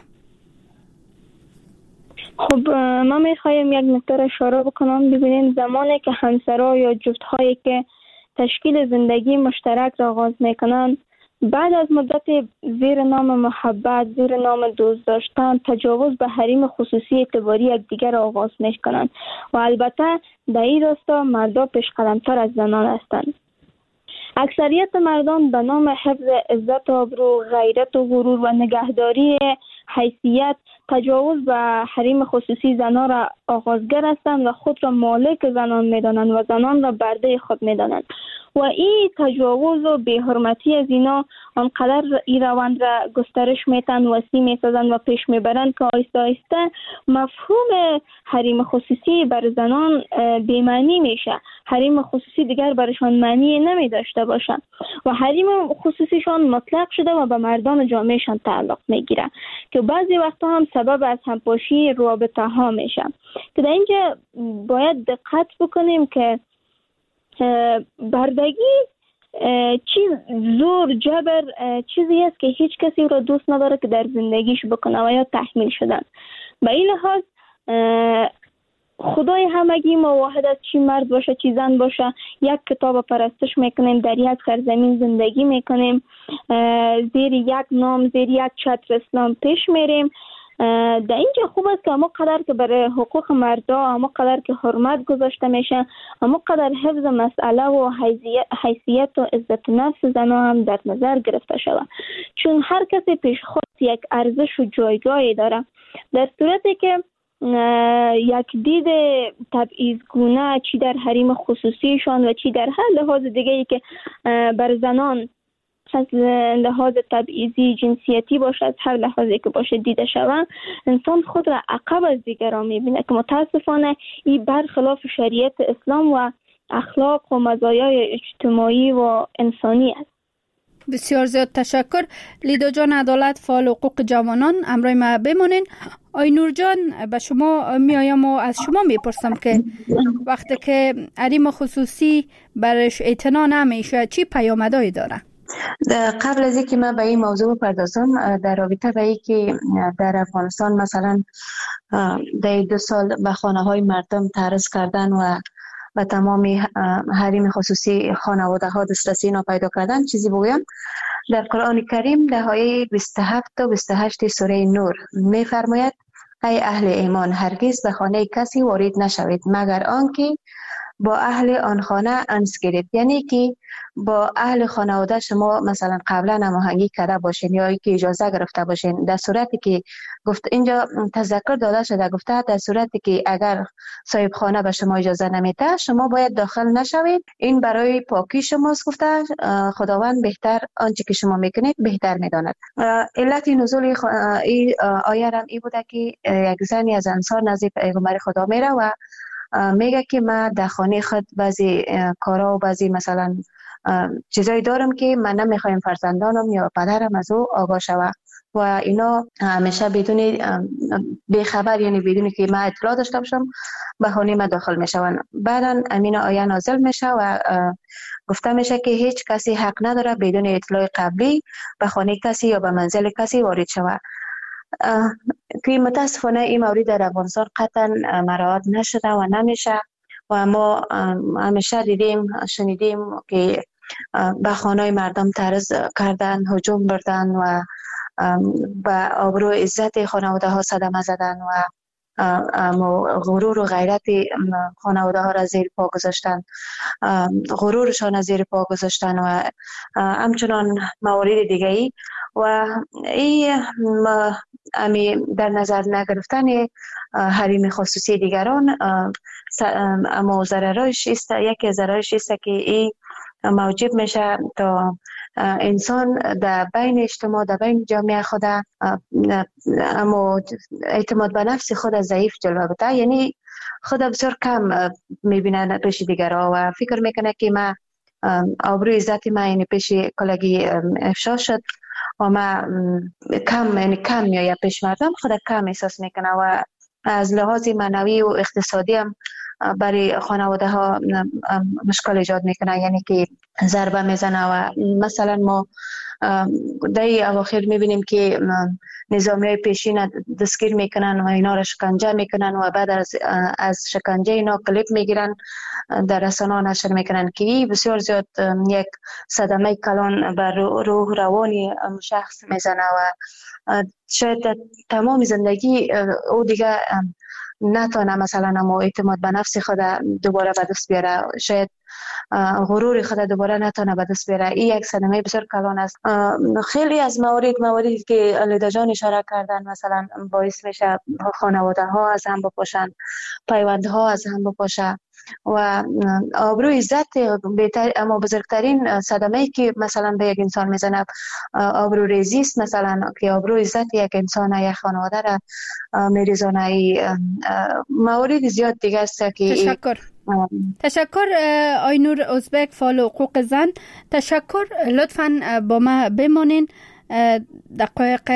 خب ما میخوایم یک نکته اشاره بکنم. ببینید زمانی که همسرها یا جفتهایی که تشکیل زندگی مشترک را آغاز میکنن، بعد از مدت زیر نام محبت، زیر نام دوست داشتن، تجاوز به حریم خصوصی اعتباری یک دیگر را آغاز میکنن و البته در این راستا مردا پیش قدمتر از زنان هستند. اکثریت مردان به نام حفظ عزت و آبرو، غیرت و غرور و نگهداری حیثیت تجاوز به حریم خصوصی زنان را آغازگر هستند و خود را مالک زنان می‌دانند و زنان را برده خود می‌دانند و این تجاوز و بی‌حرمتی از اینا آنقدر این روند را گسترش میتن، وسیع میسازند و پیش میبرند که آهسته آهسته مفهوم حریم خصوصی بر زنان بی‌معنی میشه. حریم خصوصی دیگر برشان معنی نمی داشته باشه و حریم خصوصیشان مطلق شده و به مردان جامعهشان تعلق میگیره که بعضی وقتا هم سبب از همپاشی رابطه ها میشه. که در اینجا باید دقت بکنیم که بردگی چیز زور جبر چیزی است که هیچ کسی را دوست نداره که در زندگیش بکنه و یا تحمیل شدن. به این لحاظ خدای همگی ما واحد است، چی مرد باشه چی زن باشه، یک کتاب پرستش میکنیم، در یک سرزمین زندگی میکنیم، زیر یک نام زیر یک چتر اسلام پیش میریم. در اینجا خوب است که اما قدر که برای حقوق مردا، اما قدر که حرمت گذاشته میشه، اما قدر حفظ مسئله و حیثیت و عزت نفس زنها هم در نظر گرفته شود، چون هر کسی پیش خود یک ارزش و جایگاهی داره. در صورتی که یک دید تبعیض‌گونه چی در حریم خصوصیشان و چی در هر لحاظ دیگه‌ای که بر زنان از لحاظ تبعیضی جنسیتی باشه، از هر لحاظی که باشه دیده شود، انسان خود را عقب از دیگران میبینه که متاسفانه این برخلاف شریعت اسلام و اخلاق و مزایای اجتماعی و انسانی است. بسیار زیاد تشکر. لیدا جان عدالت، فعال حقوق جوانان، امروز ما بمونین. آی نور جان، به شما میایم و از شما میپرسم که وقتی که حریم خصوصی برش اعتنا نمیشه چی پیامدهایی داره؟ قبل از اینکه من به این موضوع بپردازم، در رابطه به اینکه در افغانستان مثلا در دو سال به خانه های مردم تعرض کردن و و تمام حریم خصوصی خانواده ها دسترسی ناپیدا کردن، چیزی بگویم. در قرآن کریم در آیه بیست و هفت تا بیست و هشت سوره نور می فرماید: ای اهل ایمان، هرگز به خانه کسی وارد نشوید مگر آنکه با اهل آن خانه انس گیرید. یعنی که با اهل خانواده شما مثلا قبلا هماهنگی کرده باشین یا که اجازه گرفته باشین. در صورتی که گفت اینجا تذکر داده شده، گفته در صورتی که اگر صاحب خانه به شما اجازه نمیده شما باید داخل نشوید، این برای پاکی شماست. گفته خداوند بهتر آنچه که شما میکنید بهتر میداند. علت نزول این آیه هم این بوده که یک زنی از انصار نزد پیغمبر خدا میره و میگه که من در خانه خود بعضی کارا و بعضی مثلا چیزایی دارم که من نمیخوایم فرزندانم یا پدرم از او آگاه شوه و اینا همیشه بدون بیخبر، یعنی بدون که من اطلاع داشته باشم به خانه من داخل میشون. بعدا امین آیه نازل میشه و گفته میشه که هیچ کسی حق نداره بدون اطلاع قبلی به خانه کسی یا به منزل کسی وارد شوه. که متاسفانه این مورد در افغانستان قطعا مراعات نشده و نمیشه و ما همیشه دیدیم شنیدیم که به خانه مردم تعرض کردن، هجوم بردن و به آبرو عزت خانواده ها صدمه زدن و غرور و غیرت خانواده ها را زیر پا گذاشتن، غرورشان را زیر پا گذاشتن و همچنان موارد دیگه ای و این امی در نظر نگرفتن حریم خصوصی دیگران اما ضررش است. یکی ضررش است که این موجب میشه تا انسان در بین اجتماع، در بین جامعه خود اما اعتماد به نفس خود ضعیف جلوه بده، یعنی خود بسیار کم میبینه پیش دیگرها و فکر میکنه که من آبروی عزت من یعنی پیش کلگی افشا شد و من کم یعنی کم میایه پیش مردم، خود کم احساس میکنه و از لحاظ معنوی و اقتصادی هم برای خانواده ها مشکل ایجاد میکنه، یعنی که ضربه میزنه و مثلا ما در اواخر میبینیم که نظامی های پیشین دستگیر میکنن و اینا را شکنجه میکنن و بعد از, از شکنجه اینا کلیپ میگیرن در رسانه نشر میکنن که بسیار زیاد یک صدمه کلان بر روح روانی شخص میزنه و شاید تمام زندگی او دیگه نتونه مثلا اما اعتماد به نفس خود دوباره به دست بیاره. شاید غرور خود دوباره نتونه به دست بیاره. این یک صدمه بسیار کلان است. خیلی از موارد مواردی که لیدا جان اشاره کردن مثلا باعث میشه خانواده ها از هم بپاشن، پیوندها از هم بپاشه و آبرو عزت بهتر. اما بزرگترین صدمه که مثلا به یک انسان میزنه آبرو ریزی است، مثلا که آبرو عزت یک انسان یک خانواده را میریزونه. موارد زیاد دیگه است که تشکر. تشکر آینور ازبک، فعال حقوق زن. تشکر. لطفاً با ما بمانین. دقایق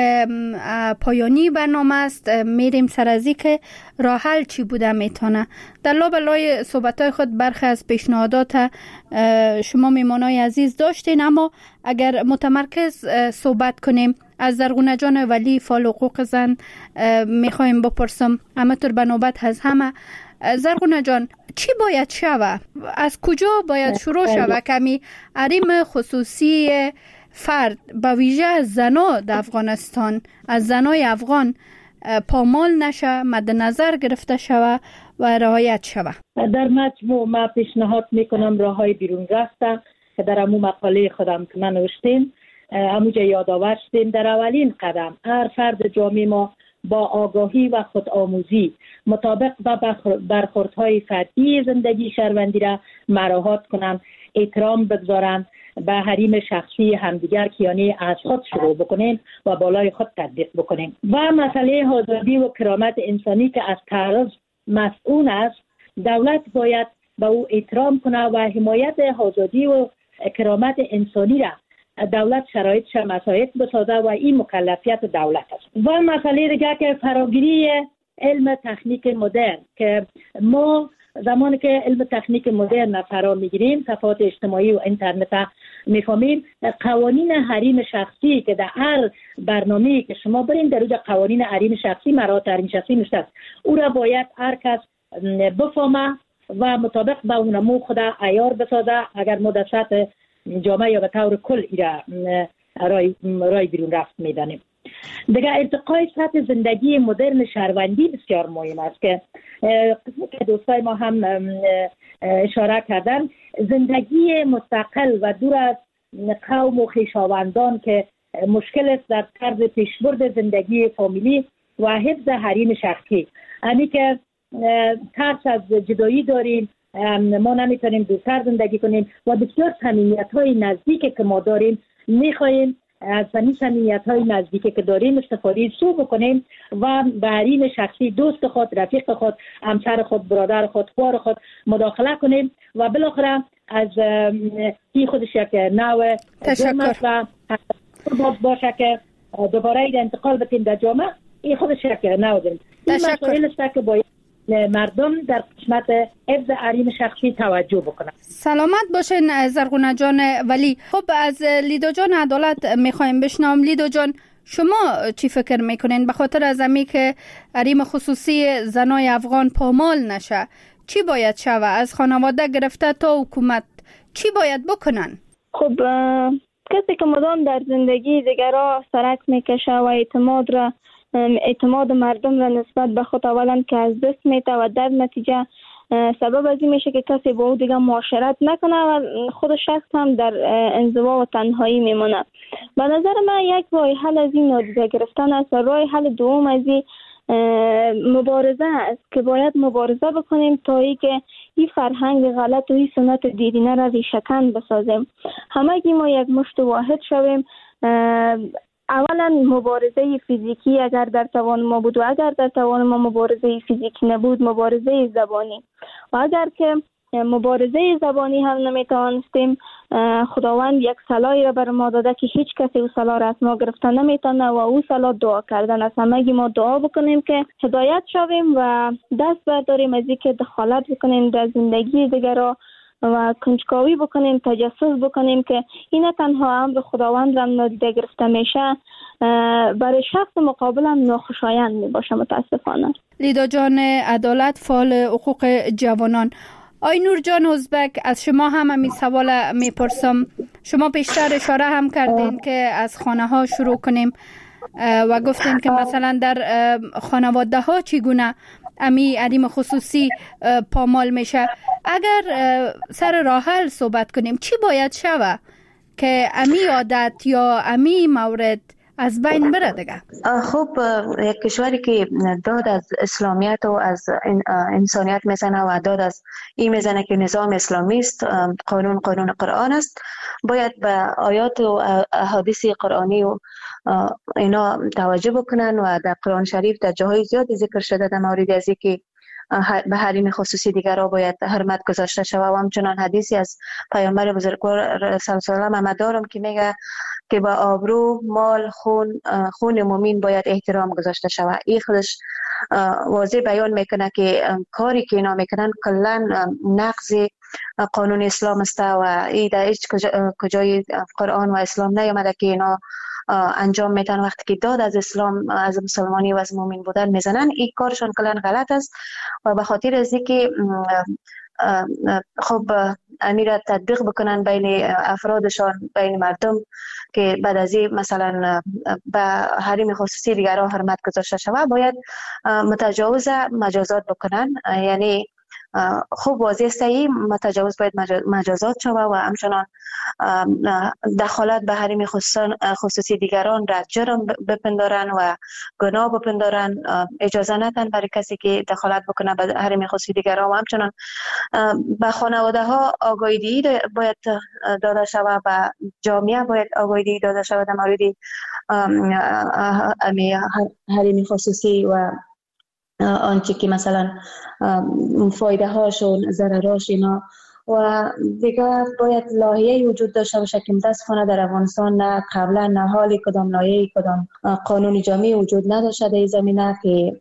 پایانی برنامه است. میریم سر از این که راه حل چی بوده میتونه. در لابلای صحبت‌های خود برخی از پیشنهادات شما میمانای عزیز داشتین، اما اگر متمرکز صحبت کنیم از زرغونه جان ولی، فعال حقوق زن، میخوایم بپرسم همطور به نوبت از همه. زرغونه جان، چی باید شوه؟ از کجا باید شروع شوه کمی حریم خصوصی فرد به ویژه زنا در افغانستان، از زنای افغان پامال نشه، مد نظر گرفته شوه و رعایت شوه؟ در مجموع ما پیشنهاد میکنم راه های بیرون رفته که در امو مقاله خودم که من نوشتیم همونجا یادآور شدیم. در اولین قدم هر فرد جامعه ما با آگاهی و خودآموزی مطابق با برخوردهای فردی زندگی شهروندی را مراعات کنند، احترام بگذارند، به حریم شخصی همدیگر که یعنی از خود شروع بکنیم و بالای خود تطبیق بکنیم. و مسئله آزادی و کرامت انسانی که از تعرض مسئول است، دولت باید به او احترام کنه و حمایت آزادی و کرامت انسانی را دولت شرایطش مساعد بسازه و این مکلفیت دولت است. و مسئله دیگه که فراگیری علم تکنیک مدرن، که ما زمانی که علم تکنیک مدرن فرا میگیریم، صفحات اجتماعی و اینترنت میفهمیم، قوانین حریم شخصی که در هر برنامه‌ای که شما برین در روی قوانین حریم شخصی، مراتب حریم شخصی نوشته است، او را باید هر کس بفهمه و مطابق با اونمو خود عیار بسازه. اگر ما در سطح جامعه یا به طور کل ایرا رای, رای بیرون رفت میدانیم. دیگه ارتقای سطح زندگی مدرن شهروندی بسیار مهم است که دوستای ما هم اشاره کردن. زندگی مستقل و دور از قوم و خویشاوندان که مشکل است در طرز پیشبرد زندگی فامیلی و حفظ حریم شخصی. یعنی که ترس از جدایی داریم، ما نمیتونیم دورتر زندگی کنیم و بسیار صمیمیت‌های نزدیکی که ما داریم میخواهیم از همین صمیمیت‌های نزدیکی که داریم استفاده سو بکنیم و به حریم شخصی دوست خود، رفیق خود، همسر خود، برادر خود، خوار خود مداخله کنیم و بالاخره از این خودش یک نوع تشکر و باشه که دوباره این انتقال بتیم در جامعه. این خودش یک نوع داریم. این مسائل است که باید مردم در قسمت حفظ حریم شخصی توجه بکنن. سلامت باشین زرغونه جان ولی. خب از لیدا جان عدالت میخوایم بشنوم. لیدا جان، شما چی فکر میکنین به خاطر از امی که حریم خصوصی زنای افغان پامال نشه چی باید شوه؟ از خانواده گرفته تا حکومت چی باید بکنن؟ خب کسی که مدام در زندگی دیگرها سرک میکشه و اعتماد را اعتماد مردم را نسبت به خود اولا که از دست میده و در نتیجه سبب از این میشه که کسی با او دیگه معاشرت نکنه و خود شخص هم در انزوا و تنهایی میمونه. به نظر من یک راه حل از این نادیده گرفتن است و راه حل دوم از این مبارزه است که باید مبارزه بکنیم تا ای که این فرهنگ غلط و این سنت دیرینه را ریشه‌کن بسازیم. همگی ما یک مشت واحد شویم. اولا مبارزه فیزیکی اگر در توان ما بود و اگر در توان ما مبارزه فیزیکی نبود، مبارزه زبانی، و اگر که مبارزه زبانی هم نمیتوانستیم، خداوند یک صلاحی را بر ما داده که هیچ کسی او صلاح را از ما گرفتن نمیتونه و او صلاح دعا کردن است. همگی ما دعا بکنیم که هدایت شویم و دست برداریم از اینکه دخالت بکنیم در زندگی دیگران و کنجکاوی بکنیم، تجسس بکنیم که این تنها امر خداوند را نادیده گرفته میشه، برای شخص مقابل هم ناخوشایند می باشه متاسفانه. لیدا جان عدالت، فعال حقوق جوانان. آینور جان ازبک، از شما هم همین سوال میپرسم. شما پیشتر اشاره هم کردین که از خانه ها شروع کنیم و گفتین که مثلا در خانواده ها چگونه امی حریم خصوصی پامال میشه. اگر سر راه حل صحبت کنیم چی باید شوه که امی عادت یا امی مورد از بین بره دیگه؟ خب یک کشوری که داد از اسلامیت و از انسانیت میزنه و داد از این میزنه که نظام اسلامی است، قانون قانون قرآن است، باید به آیات و احادیث قرآنی و اینا توجه بکنن و در قرآن شریف در جاهای زیادی ذکر شده در مورد از اینکه به حریم خصوصی دیگر را باید حرمت گذاشته شود و همچنان حدیثی از پیامبر بزرگوار صلی الله علیه و آله دارم که میگه که با آبرو، مال، خون خون مومن باید احترام گذاشته شود. این خودش واضح بیان میکنه که کاری که اینا میکنن کلا نقض قانون اسلام است و این در هیچ کجای قرآن و اسلام نیامده که اینا انجام میتن. وقتی که داد از اسلام، از مسلمانی و از مؤمن بودن میزنن، این کارشون کلا غلط است و به خاطر از اینکه خب امیر تطبیق بکنن بین افرادشان، بین مردم، که بعد از این مثلا به حریم خصوصی دیگران حرمت گذاشته شود، باید متجاوز مجازات بکنن. یعنی خوب واضح است این متجاوز باید مجازات شود و همچنان دخالت به حریم خصوصی دیگران را جرم بپندارن و گناه بپندارن، اجازه ندن برای کسی که دخالت بکنه به حریم خصوصی دیگران و همچنان به خانواده ها آگاهی باید داده شود و جامعه باید آگاهی داده شود در مورد حریم خصوصی و آنچه که مثلا فایده هاش و ضرراش اینا. و دیگه باید لایحه‌ای وجود داشته باشه که متاسفانه در افغانستان نه قبلا نه حالی کدام لایحه‌ای کدام قانون جامعی وجود نداشته در این زمینه که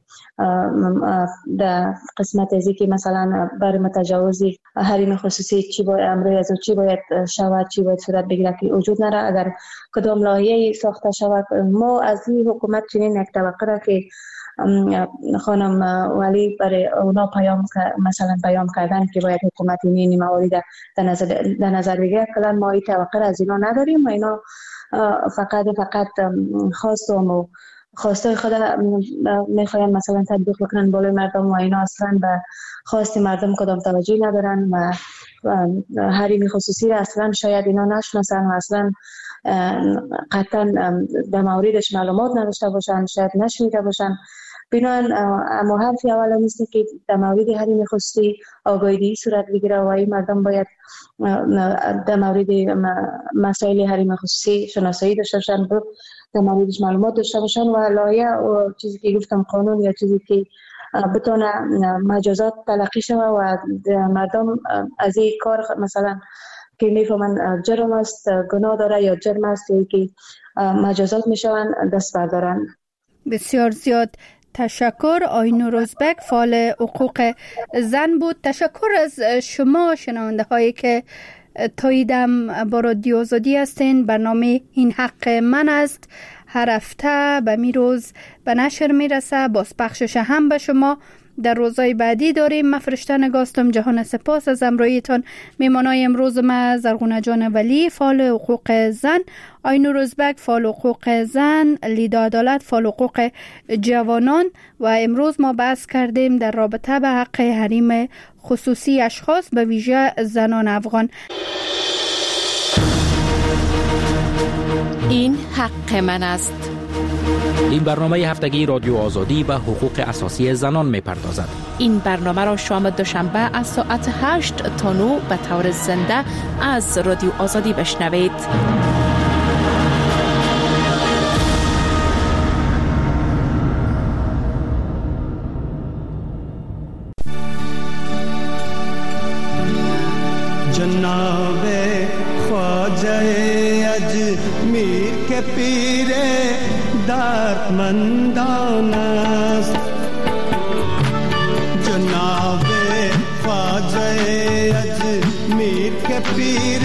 در قسمت ازی که مثلا برای متجاوزی حریم خصوصی چی باید امروی از چی باید شود، چی باید صورت بگیره که وجود نره. اگر کدام لایحه‌ای ساخته شود، ما از این حکومت چنین یک توقع را که خانم ولی برای اونا پیام مثلا پیام کردن که باید حکومت این موارد در نظر در نظر بگیره، کلا ما این توقع از اینا نداریم و اینا فقط فقط خواستم و خواسته خود میخواین مثلا تطبیق بکنن بالای مردم و اینا اصلا به خواست مردم کدام توجهی ندارن و حریم خصوصی را اصلا شاید اینا نشناسن و اصلا قطعا در موردش معلومات نداشته باشن، شاید نشنیده باشن. بنابراین اما حرفی اولا نیست که در مورد حریم خصوصی آگاهی صورت بگیره و این مردم باید در مورد مسائل حریم خصوصی شناسایی داشته باشن، در موردش معلومات داشته باشن و لایحه و چیزی که گفتم قانون یا چیزی که بتونه مجازات تلقی شود و مردم از این کار مثلا که میفهمن جرم است، گناه داره یا جرم است یا که مجازات میشون دست بردارن. بسیار زیاد تشکر. آینور ازبک، فعال حقوق زن بود. تشکر از شما شنونده هایی که تاییدم با رادیو آزادی هستین. برنامه این حق من است هر هفته به می روز به نشر میرسه. باز پخشش هم به شما در روزهای بعدی داریم. من فرشته نگاستم. جهان سپاس از همراهیتان. میمانای امروز ما زرغونه جان ولی، فعال حقوق زن، آینور ازبک، فعال حقوق زن، لیدا عدالت، فعال حقوق جوانان. و امروز ما بحث کردیم در رابطه به حق حریم خصوصی اشخاص به ویژه زنان افغان. این حق من است. این برنامه هفتگی رادیو آزادی به حقوق اساسی زنان می‌پردازد. این برنامه را شام دوشنبه از ساعت هشت تا نه به طور زنده از رادیو آزادی بشنوید. جناب خواجه اجمیر کے پیر دردمندان است، جناب خواجه اجمیر کے پیر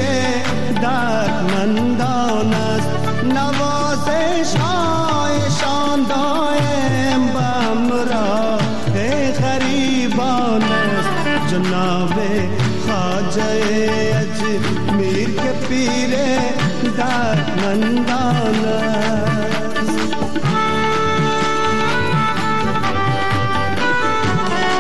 دردمندان است، نوازش های شاندایم بامراه غریبان است، جناب خواجه اجمیر کے پیر دردمندان است.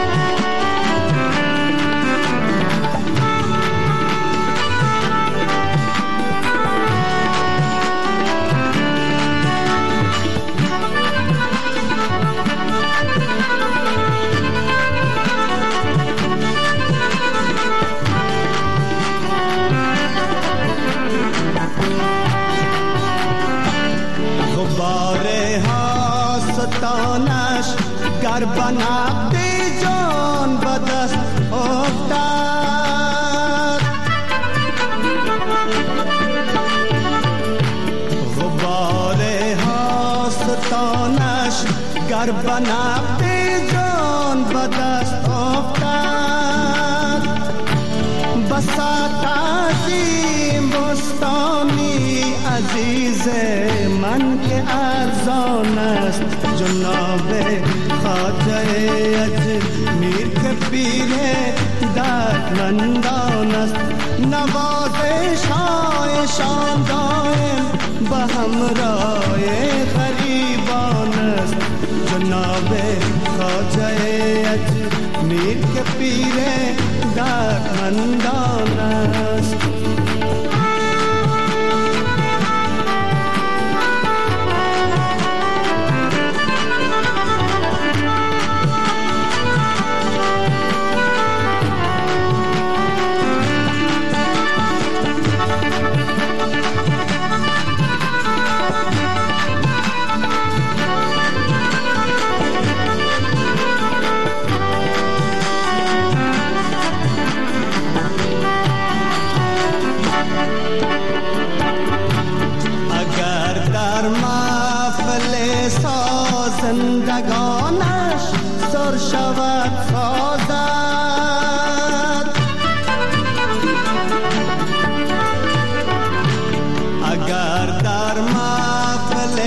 گر بنفت جان به دست افتد بسات عظیم بستانی عزیز من که ارزان است جناب خواجه اجمیر که پیر دردمندان است نوازش هایشان دائم به همراه غریبان است جناب خواجه اجمیر که پیر دردمندان است زندگانش سر شود سازد اگر در محفل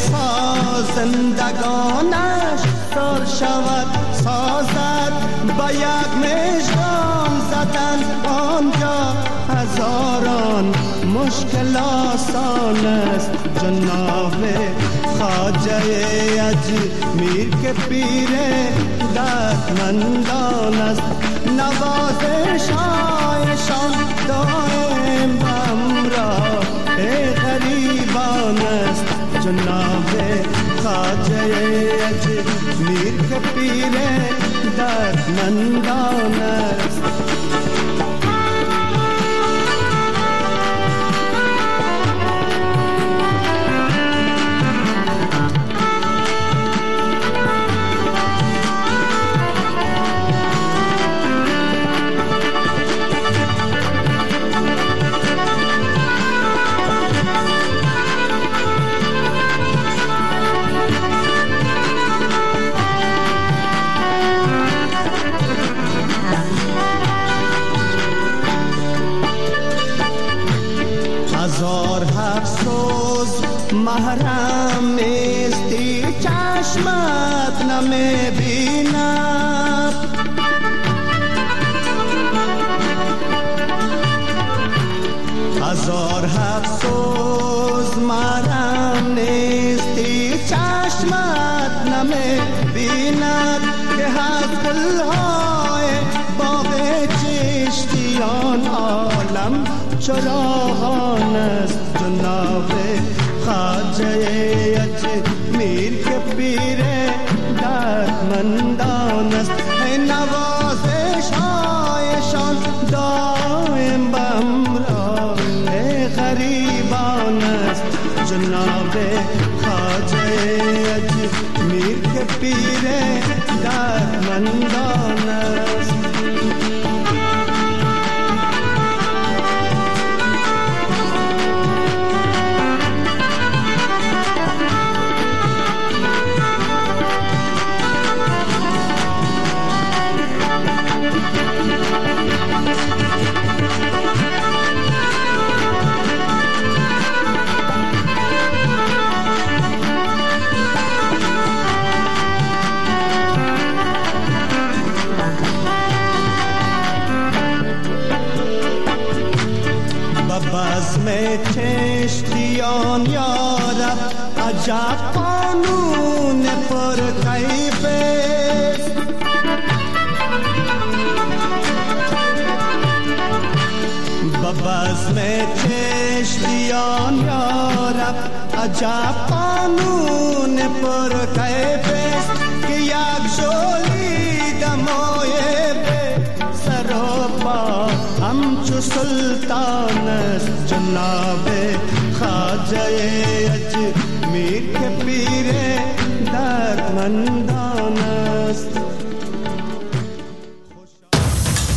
زندگانش سر شود سازد با یک مژگان زدن آنجا هزاران مشکل آسان است جناب خواجه اجمیر که پیر دردمندان است نوازش هایشان دائم همراه غریبان است جناب خواجه اجمیر که پیر دردمندان است محرم استی چشمت نمی بیند هزار افسوس محرم نیستی چشمت نمی بیند که از گلهای باغ چشتیان عالم چراغان است جناب خواجه اجمیر که پیر دردمندان است نوازش هایشان دائم به همراه غریبان است جناب خواجه اجمیر که پیر دردمندان است بزم چشتیان یارب عجب قانون پر کیف است بزم چشتیان یارب عجب قانون پر کیف است که یک جولی دمای به سر و پا همچو سلطان است جناب خواجه اجمیر که پیر دردمند